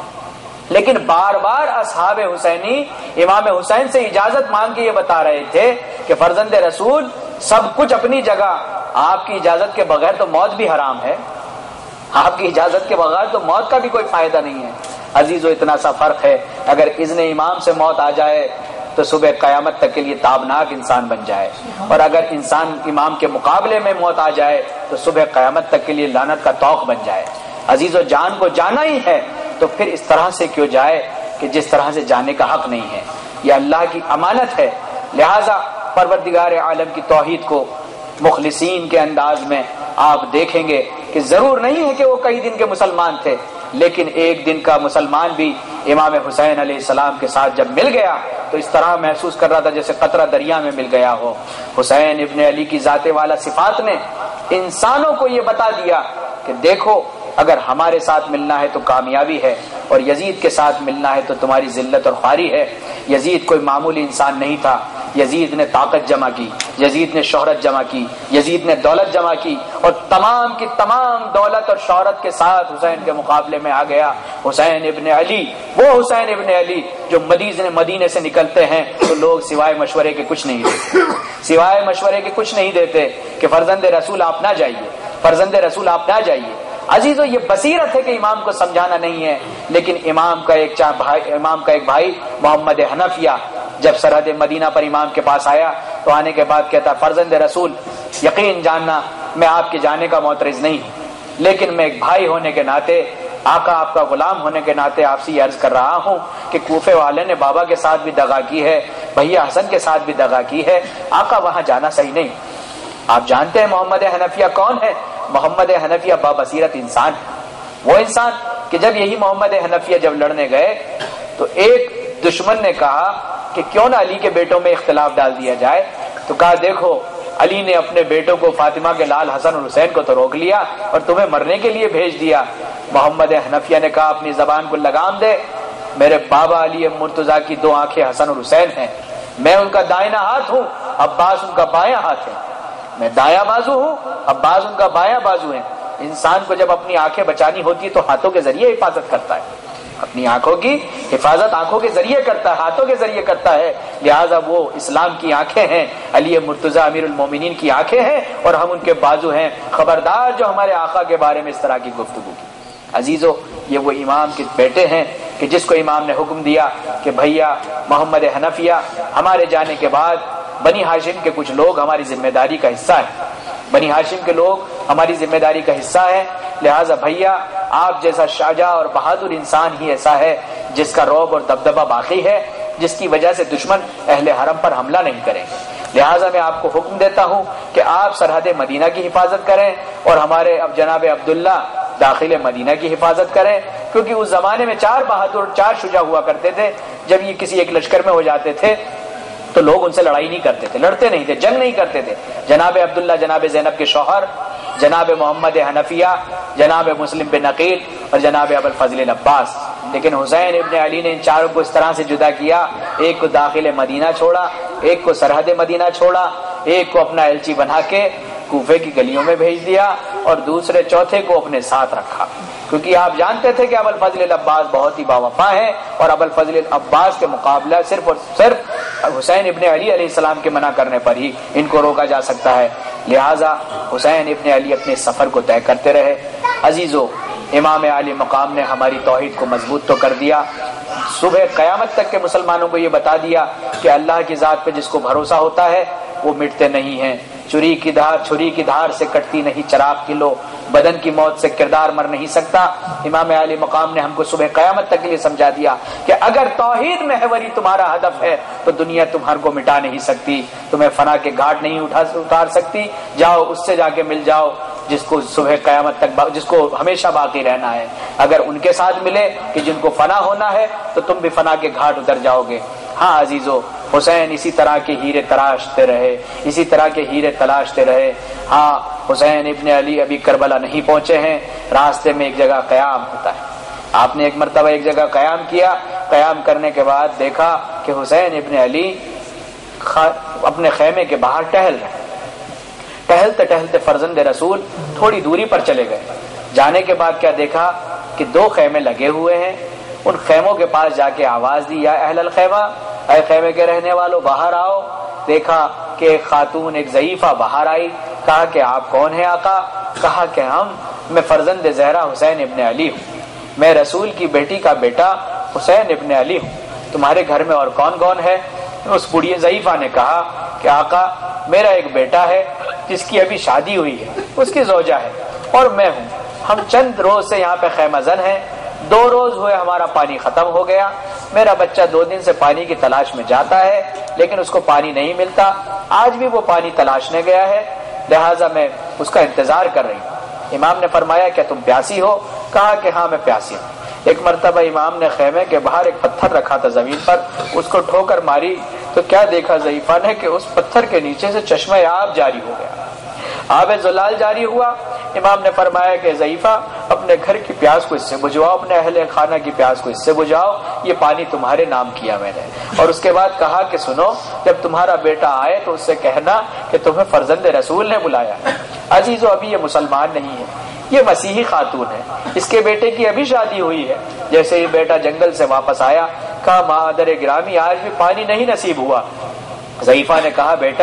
لیکن بار بار اصحاب حسینی امام حسین سے اجازت مانگ کے یہ بتا رہے تھے کہ فرزند رسول سب کچھ اپنی جگہ، آپ کی اجازت کے بغیر تو موت بھی حرام ہے، آپ کی اجازت کے بغیر تو موت کا بھی کوئی فائدہ نہیں ہے. عزیزو اتنا سا فرق ہے، اگر اذن امام سے موت آ جائے تو صبح قیامت تک کے لیے تابناک انسان بن جائے، اور اگر انسان امام کے مقابلے میں موت آ جائے تو صبح قیامت تک کے لیے لعنت کا طوق بن جائے. عزیزو جان کو جانا ہی ہے تو پھر اس طرح سے کیوں جائے کہ جس طرح سے جانے کا حق نہیں ہے. یہ اللہ کی امانت ہے. لہذا پروردگار عالم کی توحید کو مخلصین کے انداز میں آپ دیکھیں گے کہ ضرور نہیں ہے کہ وہ کئی دن کے مسلمان تھے، لیکن ایک دن کا مسلمان بھی امام حسین علیہ السلام کے ساتھ جب مل گیا تو اس طرح محسوس کر رہا تھا جیسے قطرہ دریا میں مل گیا ہو. حسین ابن علی کی ذات والا صفات نے انسانوں کو یہ بتا دیا کہ دیکھو اگر ہمارے ساتھ ملنا ہے تو کامیابی ہے، اور یزید کے ساتھ ملنا ہے تو تمہاری ذلت اور خواری ہے. یزید کوئی معمولی انسان نہیں تھا. یزید نے طاقت جمع کی، یزید نے شہرت جمع کی، یزید نے دولت جمع کی، اور تمام کی تمام دولت اور شہرت کے ساتھ حسین کے مقابلے میں آ گیا. حسین ابن علی، وہ حسین ابن علی جو مدینے مدینے سے نکلتے ہیں تو لوگ سوائے مشورے کے کچھ نہیں دیتے، سوائے مشورے کے کچھ نہیں دیتے کہ فرزند رسول آپ نہ جائیے، فرزند رسول آپ نہ جائیے۔ عزیزو یہ بصیرت ہے کہ امام کو سمجھانا نہیں ہے، لیکن امام کا ایک بھائی امام کا ایک بھائی محمد حنفیہ جب سرحد مدینہ پر امام کے پاس آیا تو آنے کے بعد کہتا فرزند رسول یقین جاننا میں آپ کے جانے کا معترض نہیں ہوں، لیکن میں ایک بھائی ہونے کے ناطے، آقا آپ کا غلام ہونے کے ناطے آپ سے یہ عرض کر رہا ہوں کہ کوفے والے نے بابا کے ساتھ بھی دغا کی ہے، بھیا حسن کے ساتھ بھی دغا کی ہے، آقا وہاں جانا صحیح نہیں۔ آپ جانتے ہیں محمد حنفیہ کون ہے؟ محمد حنفیہ بابصیرت انسان ہے، وہ انسان کہ جب یہی محمد حنفیہ جب لڑنے گئے تو ایک دشمن نے کہا کہ کیوں نہ علی کے بیٹوں میں اختلاف ڈال دیا جائے، تو کہا دیکھو علی نے اپنے بیٹوں کو فاطمہ کے لال حسن اور حسین کو تو روک لیا اور تمہیں مرنے کے لیے بھیج دیا۔ محمد حنفیہ نے کہا اپنی زبان کو لگام دے، میرے بابا علی مرتضیٰ کی دو آنکھیں حسن اور حسین ہیں، میں ان کا دائنا ہاتھ ہوں، عباس ان کا بایاں ہاتھ ہے، میں دایاں بازو ہوں، عباس ان کا بایاں بازو ہے۔ انسان کو جب اپنی آنکھیں بچانی ہوتی ہے تو ہاتھوں کے ذریعے حفاظت کرتا ہے، اپنی آنکھوں کی حفاظت آنکھوں کے ذریعے کرتا ہے، ہاتھوں کے ذریعے کرتا ہے، لہٰذا وہ اسلام کی آنکھیں ہیں، علی مرتضیٰ امیر المومنین کی آنکھیں ہیں اور ہم ان کے بازو ہیں، خبردار جو ہمارے آقا کے بارے میں اس طرح کی گفتگو کی۔ عزیزو یہ وہ امام کے بیٹے ہیں کہ جس کو امام نے حکم دیا کہ بھیا محمد حنفیہ ہمارے جانے کے بعد بنی ہاشم کے کچھ لوگ ہماری ذمہ داری کا حصہ ہیں، بنی ہاشم کے لوگ ہماری ذمہ داری کا حصہ ہے، لہٰذا بھیا آپ جیسا شجاع اور بہادر انسان ہی ایسا ہے جس کا رعب اور دبدبہ باقی ہے، جس کی وجہ سے دشمن اہل حرم پر حملہ نہیں کریں گے، لہٰذا میں آپ کو حکم دیتا ہوں کہ آپ سرحد مدینہ کی حفاظت کریں اور ہمارے اب جناب عبداللہ داخل مدینہ کی حفاظت کریں، کیونکہ اس زمانے میں چار بہادر چار شجاع ہوا کرتے تھے، جب یہ کسی ایک لشکر میں ہو جاتے تھے تو لوگ ان سے لڑائی نہیں کرتے تھے، لڑتے نہیں تھے، جنگ نہیں کرتے تھے۔ جناب عبداللہ جناب زینب کے شوہر، جناب محمد حنفیہ، جناب مسلم بن عقیل اور جناب ابو الفضل عباس، لیکن حسین ابن علی نے ان چاروں کو اس طرح سے جدا کیا، ایک کو داخل مدینہ چھوڑا، ایک کو سرحد مدینہ چھوڑا، ایک کو اپنا ایلچی بنا کے کوفے کی گلیوں میں بھیج دیا اور دوسرے چوتھے کو اپنے ساتھ رکھا، کیونکہ آپ جانتے تھے کہ ابو الفضل عباس بہت ہی باوفا ہیں اور ابو الفضل عباس کے مقابلہ صرف اور صرف حسین ابن علی علیہ السلام کے منع کرنے پر ہی ان کو روکا جا سکتا ہے، لہٰذا حسین ابن علی اپنے سفر کو طے کرتے رہے۔ عزیزو امام علی مقام نے ہماری توحید کو مضبوط تو کر دیا، صبح قیامت تک کے مسلمانوں کو یہ بتا دیا کہ اللہ کی ذات پہ جس کو بھروسہ ہوتا ہے وہ مٹتے نہیں ہیں، چری کی دھار چھری کی دھار سے کٹتی نہیں چراغ کی لو، بدن کی موت سے کردار مر نہیں سکتا۔ امام علی مقام نے ہم کو صبح قیامت تک کے لیے سمجھا دیا کہ اگر توحید محوری تمہارا ہدف ہے تو دنیا تمہارے کو مٹا نہیں سکتی، تمہیں فنا کے گھاٹ نہیں اٹھا اتار سکتی، جاؤ اس سے جا کے مل جاؤ جس کو صبح قیامت تک با... جس کو ہمیشہ باقی رہنا ہے، اگر ان کے ساتھ ملے کہ جن کو فنا ہونا ہے تو تم بھی فنا کے گھاٹ اتر جاؤ گے۔ ہاں عزیزو حسین اسی طرح کے ہیرے تراشتے رہے، اسی طرح کے ہیرے تلاشتے رہے۔ ہاں حسین ابن علی ابھی کربلا نہیں پہنچے ہیں، راستے میں ایک جگہ قیام ہوتا ہے، آپ نے ایک مرتبہ ایک جگہ قیام کیا، قیام کرنے کے بعد دیکھا کہ حسین ابن علی اپنے خیمے کے باہر ٹہل رہے، ٹہلتے ٹہلتے فرزند رسول تھوڑی دوری پر چلے گئے، جانے کے بعد کیا دیکھا کہ دو خیمے لگے ہوئے ہیں، ان خیموں کے پاس جا کے آواز دی یا اہل الخیمہ، اے خیمے کے رہنے والوں باہر آؤ۔ دیکھا کہ ایک خاتون ایک ضعیفہ باہر آئی، کہا کہ آپ کون ہیں آقا؟ کہا کہ ہم میں فرزند زہرا حسین ابن علی ہوں، میں رسول کی بیٹی کا بیٹا حسین ابن علی ہوں، تمہارے گھر میں اور کون کون ہے؟ اس بوڑھی ضعیفہ نے کہا کہ آقا میرا ایک بیٹا ہے جس کی ابھی شادی ہوئی ہے، اس کی زوجہ ہے اور میں ہوں، ہم چند روز سے یہاں پہ خیمہ زن ہیں، دو روز ہوئے ہمارا پانی ختم ہو گیا، میرا بچہ دو دن سے پانی کی تلاش میں جاتا ہے لیکن اس کو پانی نہیں ملتا، آج بھی وہ پانی تلاشنے گیا ہے، لہٰذا میں اس کا انتظار کر رہی ہوں۔ امام نے فرمایا کہ تم پیاسی ہو؟ کہا کہ ہاں میں پیاسی ہوں۔ ایک مرتبہ امام نے خیمے کے باہر ایک پتھر رکھا تھا زمین پر، اس کو ٹھوکر ماری تو کیا دیکھا ضعیفہ نے کہ اس پتھر کے نیچے سے چشمہ آب جاری ہو گیا، آب زلال جاری ہوا۔ امام نے فرمایا کہ ضعیفہ اپنے گھر کی پیاس کو اس سے بجھاؤ، اپنے اہل خانہ کی پیاس کو اس سے بجھاؤ، یہ پانی تمہارے نام کیا میں نے۔ اور اس کے بعد کہا کہ سنو جب تمہارا بیٹا آئے تو اس سے کہنا کہ تمہیں فرزند رسول نے بلایا ہے۔ عزیزو ابھی یہ مسلمان نہیں ہے، یہ مسیحی خاتون ہے، اس کے بیٹے کی ابھی شادی ہوئی ہے، جیسے ہی بیٹا جنگل سے واپس آیا کہا مادر گرامی آج بھی پانی نہیں نصیب ہوا۔ ضعیفہ نے کہا بیٹا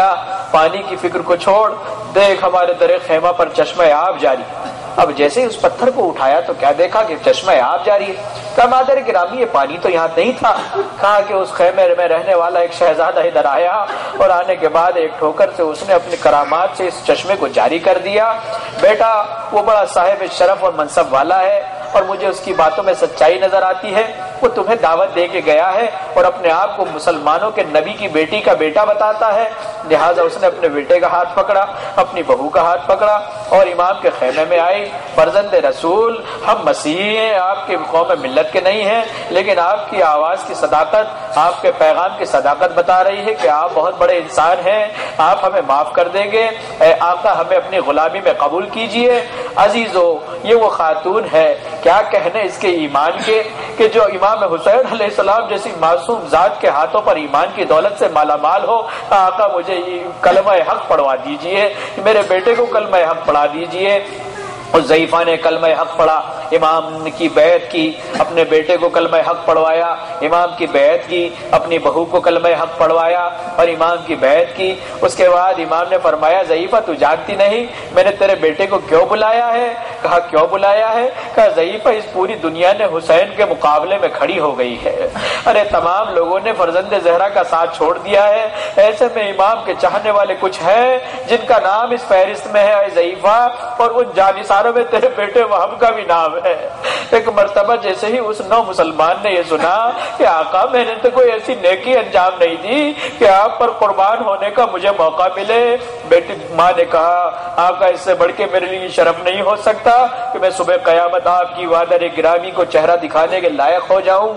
پانی کی فکر کو چھوڑ، دیکھ ہمارے در خیمہ پر چشمہ آب جاری۔ اب جیسے اس پتھر کو اٹھایا تو کیا دیکھا کہ چشمہ آب جاری ہے۔ کہا مادر گرامی یہ پانی تو یہاں نہیں تھا۔ کہا کہ اس خیمے میں رہنے والا ایک شہزادہ ادھر آیا اور آنے کے بعد ایک ٹھوکر سے اس نے اپنی کرامات سے اس چشمے کو جاری کر دیا۔ بیٹا وہ بڑا صاحب شرف اور منصب والا ہے اور مجھے اس کی باتوں میں سچائی نظر آتی ہے، وہ تمہیں دعوت دے کے گیا ہے اور اپنے آپ کو مسلمانوں کے نبی کی بیٹی کا بیٹا بتاتا ہے، لہٰذا اس نے اپنے بیٹے کا ہاتھ پکڑا، اپنی بہو کا ہاتھ پکڑا اور امام کے خیمے میں آئی۔ فرزند رسول ہم مسیحی ہیں، آپ کے قوم ملت کے نہیں ہیں، لیکن آپ کی آواز کی صداقت، آپ کے پیغام کی صداقت بتا رہی ہے کہ آپ بہت بڑے انسان ہیں، آپ ہمیں معاف کر دیں گے، اے آقا ہمیں اپنی غلامی میں قبول کیجئے۔ عزیزو یہ وہ خاتون ہے، کیا کہنے اس کے ایمان کے کہ جو امام حسین علیہ السلام جیسی معصوم ذات کے ہاتھوں پر ایمان کی دولت سے مالا مال ہو۔ آقا مجھے کلمہ حق پڑھوا دیجئے، میرے بیٹے کو کلمہ حق پڑھا دیجئے۔ اس ضعیفہ نے کلمہ حق پڑھا، امام کی بیعت کی، اپنے بیٹے کو کلمہ حق پڑھوایا، امام کی بیعت کی، اپنی بہو کو کلمہ حق پڑھوایا اور امام کی بیعت کی۔ اس کے بعد امام نے فرمایا ضعیفہ تو جانتی نہیں میں نے تیرے بیٹے کو کیوں بلایا ہے؟ کہا کیوں بلایا ہے؟ کہا ضعیفہ اس پوری دنیا نے حسین کے مقابلے میں کھڑی ہو گئی ہے، ارے تمام لوگوں نے فرزند زہرا کا ساتھ چھوڑ دیا ہے، ایسے میں امام کے چاہنے والے کچھ ہیں جن کا نام اس فہرست میں ہے اے ضعیفہ، اور ان جانثاروں میں تیرے بیٹے وہب کا بھی نام ہے۔ ایک مرتبہ جیسے ہی اس نو مسلمان نے یہ سنا کہ آقا میں نے تو کوئی ایسی نیکی انجام نہیں دی کہ آپ پر قربان ہونے کا مجھے موقع ملے، بیٹی ماں نے کہا آقا اس سے بڑھ کے میرے لیے شرف نہیں ہو سکتا کہ میں صبح قیامت آپ کی وادر گرامی کو چہرہ دکھانے کے لائق ہو جاؤں۔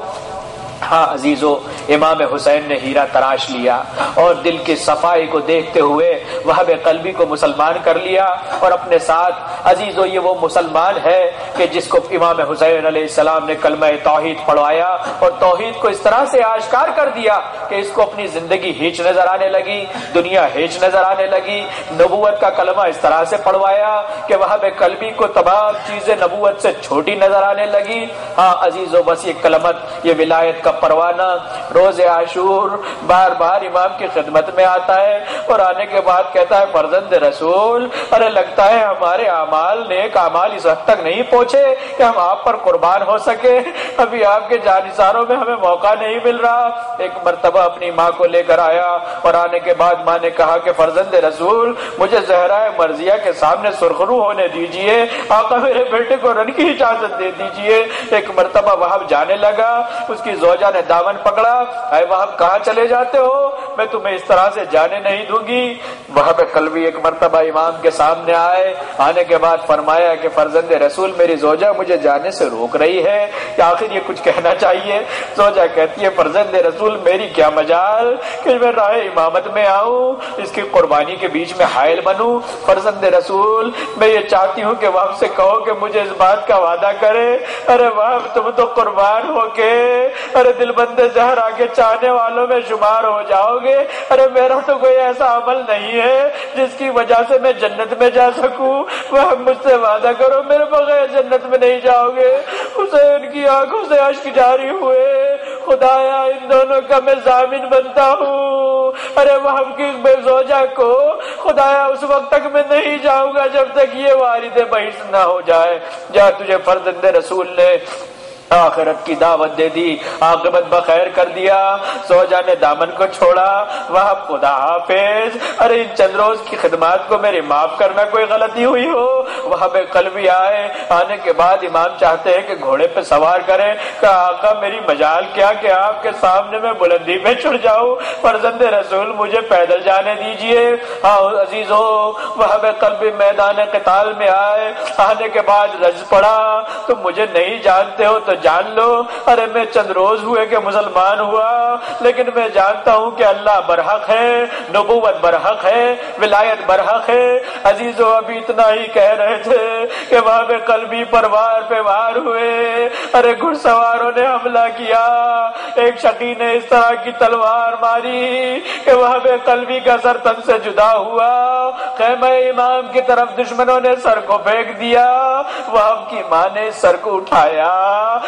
ہاں عزیزو امام حسین نے ہیرا تراش لیا اور دل کی صفائی کو دیکھتے ہوئے وہب قلبی کو مسلمان کر لیا اور اپنے ساتھ عزیزو یہ وہ مسلمان ہے کہ جس کو امام حسین علیہ السلام نے کلمہ توحید پڑھوایا اور توحید کو اس طرح سے آشکار کر دیا کہ اس کو اپنی زندگی ہیچ نظر آنے لگی، دنیا ہیچ نظر آنے لگی۔ نبوت کا کلمہ اس طرح سے پڑھوایا کہ وہب قلبی کو تمام چیزیں نبوت سے چھوٹی نظر آنے لگی۔ ہاں عزیزو بس یہ کلمت، یہ ولایت کا پروانہ روز عاشور بار بار امام کی خدمت میں آتا ہے اور آنے کے بعد کہتا ہے فرزند رسول ارے لگتا ہے ہمارے اعمال نیک اعمال اس حد تک نہیں پہنچے کہ ہم آپ پر قربان ہو سکے، ابھی آپ کے جانثاروں میں ہمیں موقع نہیں مل رہا۔ ایک مرتبہ اپنی ماں کو لے کر آیا اور آنے کے بعد ماں نے کہا کہ فرزند رسول مجھے زہرا مرضیہ کے سامنے سرخرو ہونے دیجئے، آقا میرے بیٹے کو رن کی اجازت دے دیجئے۔ ایک مرتبہ وہب جانے لگا، اس کی زوجہ نے دامن پکڑا، اے وہب کہاں چلے جاتے ہو؟ میں تمہیں اس طرح سے جانے نہیں دوں گی۔ وہب قلبی ایک مرتبہ امام کے سامنے آئے، آنے کے بعد فرمایا کہ فرزند رسول میری زوجہ مجھے جانے سے روک رہی ہے کہ آخر یہ کچھ کہنا چاہیے۔ زوجہ کہتی ہے فرزند رسول میری کیا مجال کہ میں راہ امامت میں آؤں، اس کی قربانی کے بیچ میں حائل بنوں۔ فرزند رسول میں یہ چاہتی ہوں کہ وہب سے کہو کہ مجھے اس بات کا وعدہ کرے۔ ارے وہب تم تو قربان ہو کے ارے دل بندے زہرا کے چاہنے والوں میں شمار ہو جاؤ گے، ارے میرا تو کوئی ایسا عمل نہیں ہے جس کی وجہ سے میں جنت میں جا سکوں، وہ مجھ سے وعدہ کرو میرے بغیر جنت میں نہیں جاؤ گے۔ حسین کی آنکھوں سے اشک جاری ہوئے، خدایا ان دونوں کا میں ضامن بنتا ہوں، ارے وہب کی بے زوجہ کو خدایا اس وقت تک میں نہیں جاؤں گا جب تک یہ وارث بہشت نہ ہو جائے۔ جا تجھے فرزند رسول نے آخرت کی دعوت دے دی، عاقبت بخیر کر دیا۔ زوجہ نے دامن کو چھوڑا، وہاں خدا حافظ، ارے ان چند روز کی خدمات کو میری معاف کرنا کوئی غلطی ہوئی ہو۔ وہاں بے قلبی آئے، آنے کے بعد امام چاہتے ہیں کہ گھوڑے پہ سوار کریں، کہا آقا میری مجال کیا کہ آپ کے سامنے میں بلندی پہ چڑھ جاؤں، فرزند رسول مجھے پیدل جانے دیجئے۔ ہاں عزیزو وہاں بے قلبی میدان قتال میں آئے، آنے کے بعد رجز پڑا، تم مجھے نہیں جانتے ہو تو جان لو، ارے میں چند روز ہوئے کہ مسلمان ہوا، لیکن میں جانتا ہوں کہ اللہ برحق ہے، نبوت برحق ہے، ولایت برحق ہے۔ عزیزو ابھی اتنا ہی کہہ رہے تھے کہ وہاں پہ قلبی پر وار پہ وار ہوئے، ارے گھڑ سواروں نے حملہ کیا، ایک شقی نے اس طرح کی تلوار ماری کہ وہاں پہ قلبی کا سر تن سے جدا ہوا، خیمہ امام کی طرف دشمنوں نے سر کو پھینک دیا، وہاں کی ماں نے سر کو اٹھایا،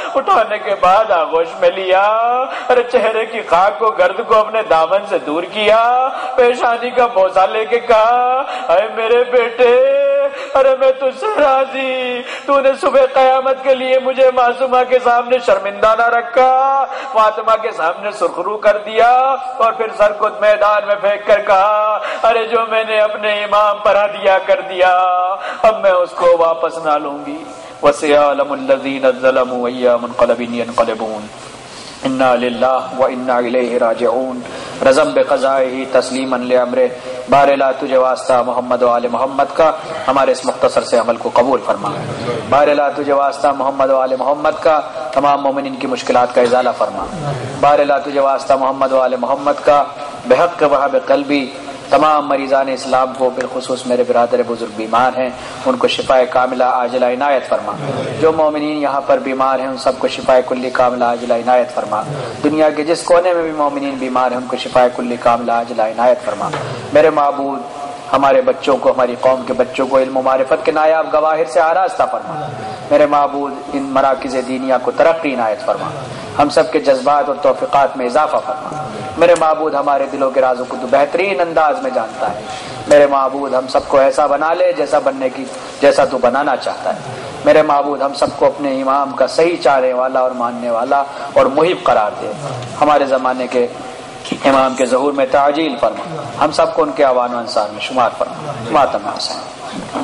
اٹھانے کے بعد آغوش میں لیا، ارے چہرے کی خاک کو گرد کو اپنے دامن سے دور کیا، پیشانی کا بوسہ لے کے کہا اے میرے بیٹے، ارے میں تجھ سے راضی، تو نے صبح قیامت کے لیے مجھے معصومہ کے سامنے شرمندہ نہ رکھا، فاطمہ کے سامنے سرخرو کر دیا، اور پھر سر کو میدان میں پھینک کر کہا ارے جو میں نے اپنے امام پر ہدیہ کر دیا اب میں اس کو واپس نہ لوں گی۔ وَسَيَعْلَمُ الَّذِينَ ظَلَمُوا أَيَّ مُنقَلَبٍ يَنقَلِبُونَ انا للہ و انا الیہ راجعون۔ رضم بقضائہ تسلیما لامرہ۔ بار لا تجھے واسطہ محمد و آل محمد کا ہمارے اس مختصر سے عمل کو قبول فرما۔ بار لا تجھے واسطہ محمد و آل محمد کا تمام مومنین کی مشکلات کا ازالہ فرما۔ بار لا تجھے واسطہ محمد و آل محمد کا بحق وہاب قلبی تمام مریضان اسلام کو، بالخصوص میرے برادر بزرگ بیمار ہیں ان کو شفاء کاملہ عاجلہ عنایت فرما۔ جو مومنین یہاں پر بیمار ہیں ان سب کو شفاء کلی کاملہ عاجلہ عنایت فرما۔ دنیا کے جس کونے میں بھی مومنین بیمار ہیں ان کو شفاء کلی کاملہ عاجلہ عنایت فرما۔ میرے معبود ہمارے بچوں کو، ہماری قوم کے بچوں کو علم و معرفت کے نایاب گواہر سے آراستہ فرما۔ میرے معبود ان مراکز دینیہ کو ترقی عنایت فرما۔ ہم سب کے جذبات اور توفیقات میں اضافہ فرما۔ میرے معبود ہمارے دلوں کے رازوں کو تو بہترین انداز میں جانتا ہے۔ میرے معبود ہم سب کو ایسا بنا لے جیسا بننے کی جیسا تو بنانا چاہتا ہے۔ میرے معبود ہم سب کو اپنے امام کا صحیح چاہنے والا اور ماننے والا اور محب قرار دے۔ ہمارے زمانے کے امام کے ظہور میں تعجیل فرما۔ ہم سب کو ان کے اعوان و انصار میں شمار فرما۔ ماتم حسین۔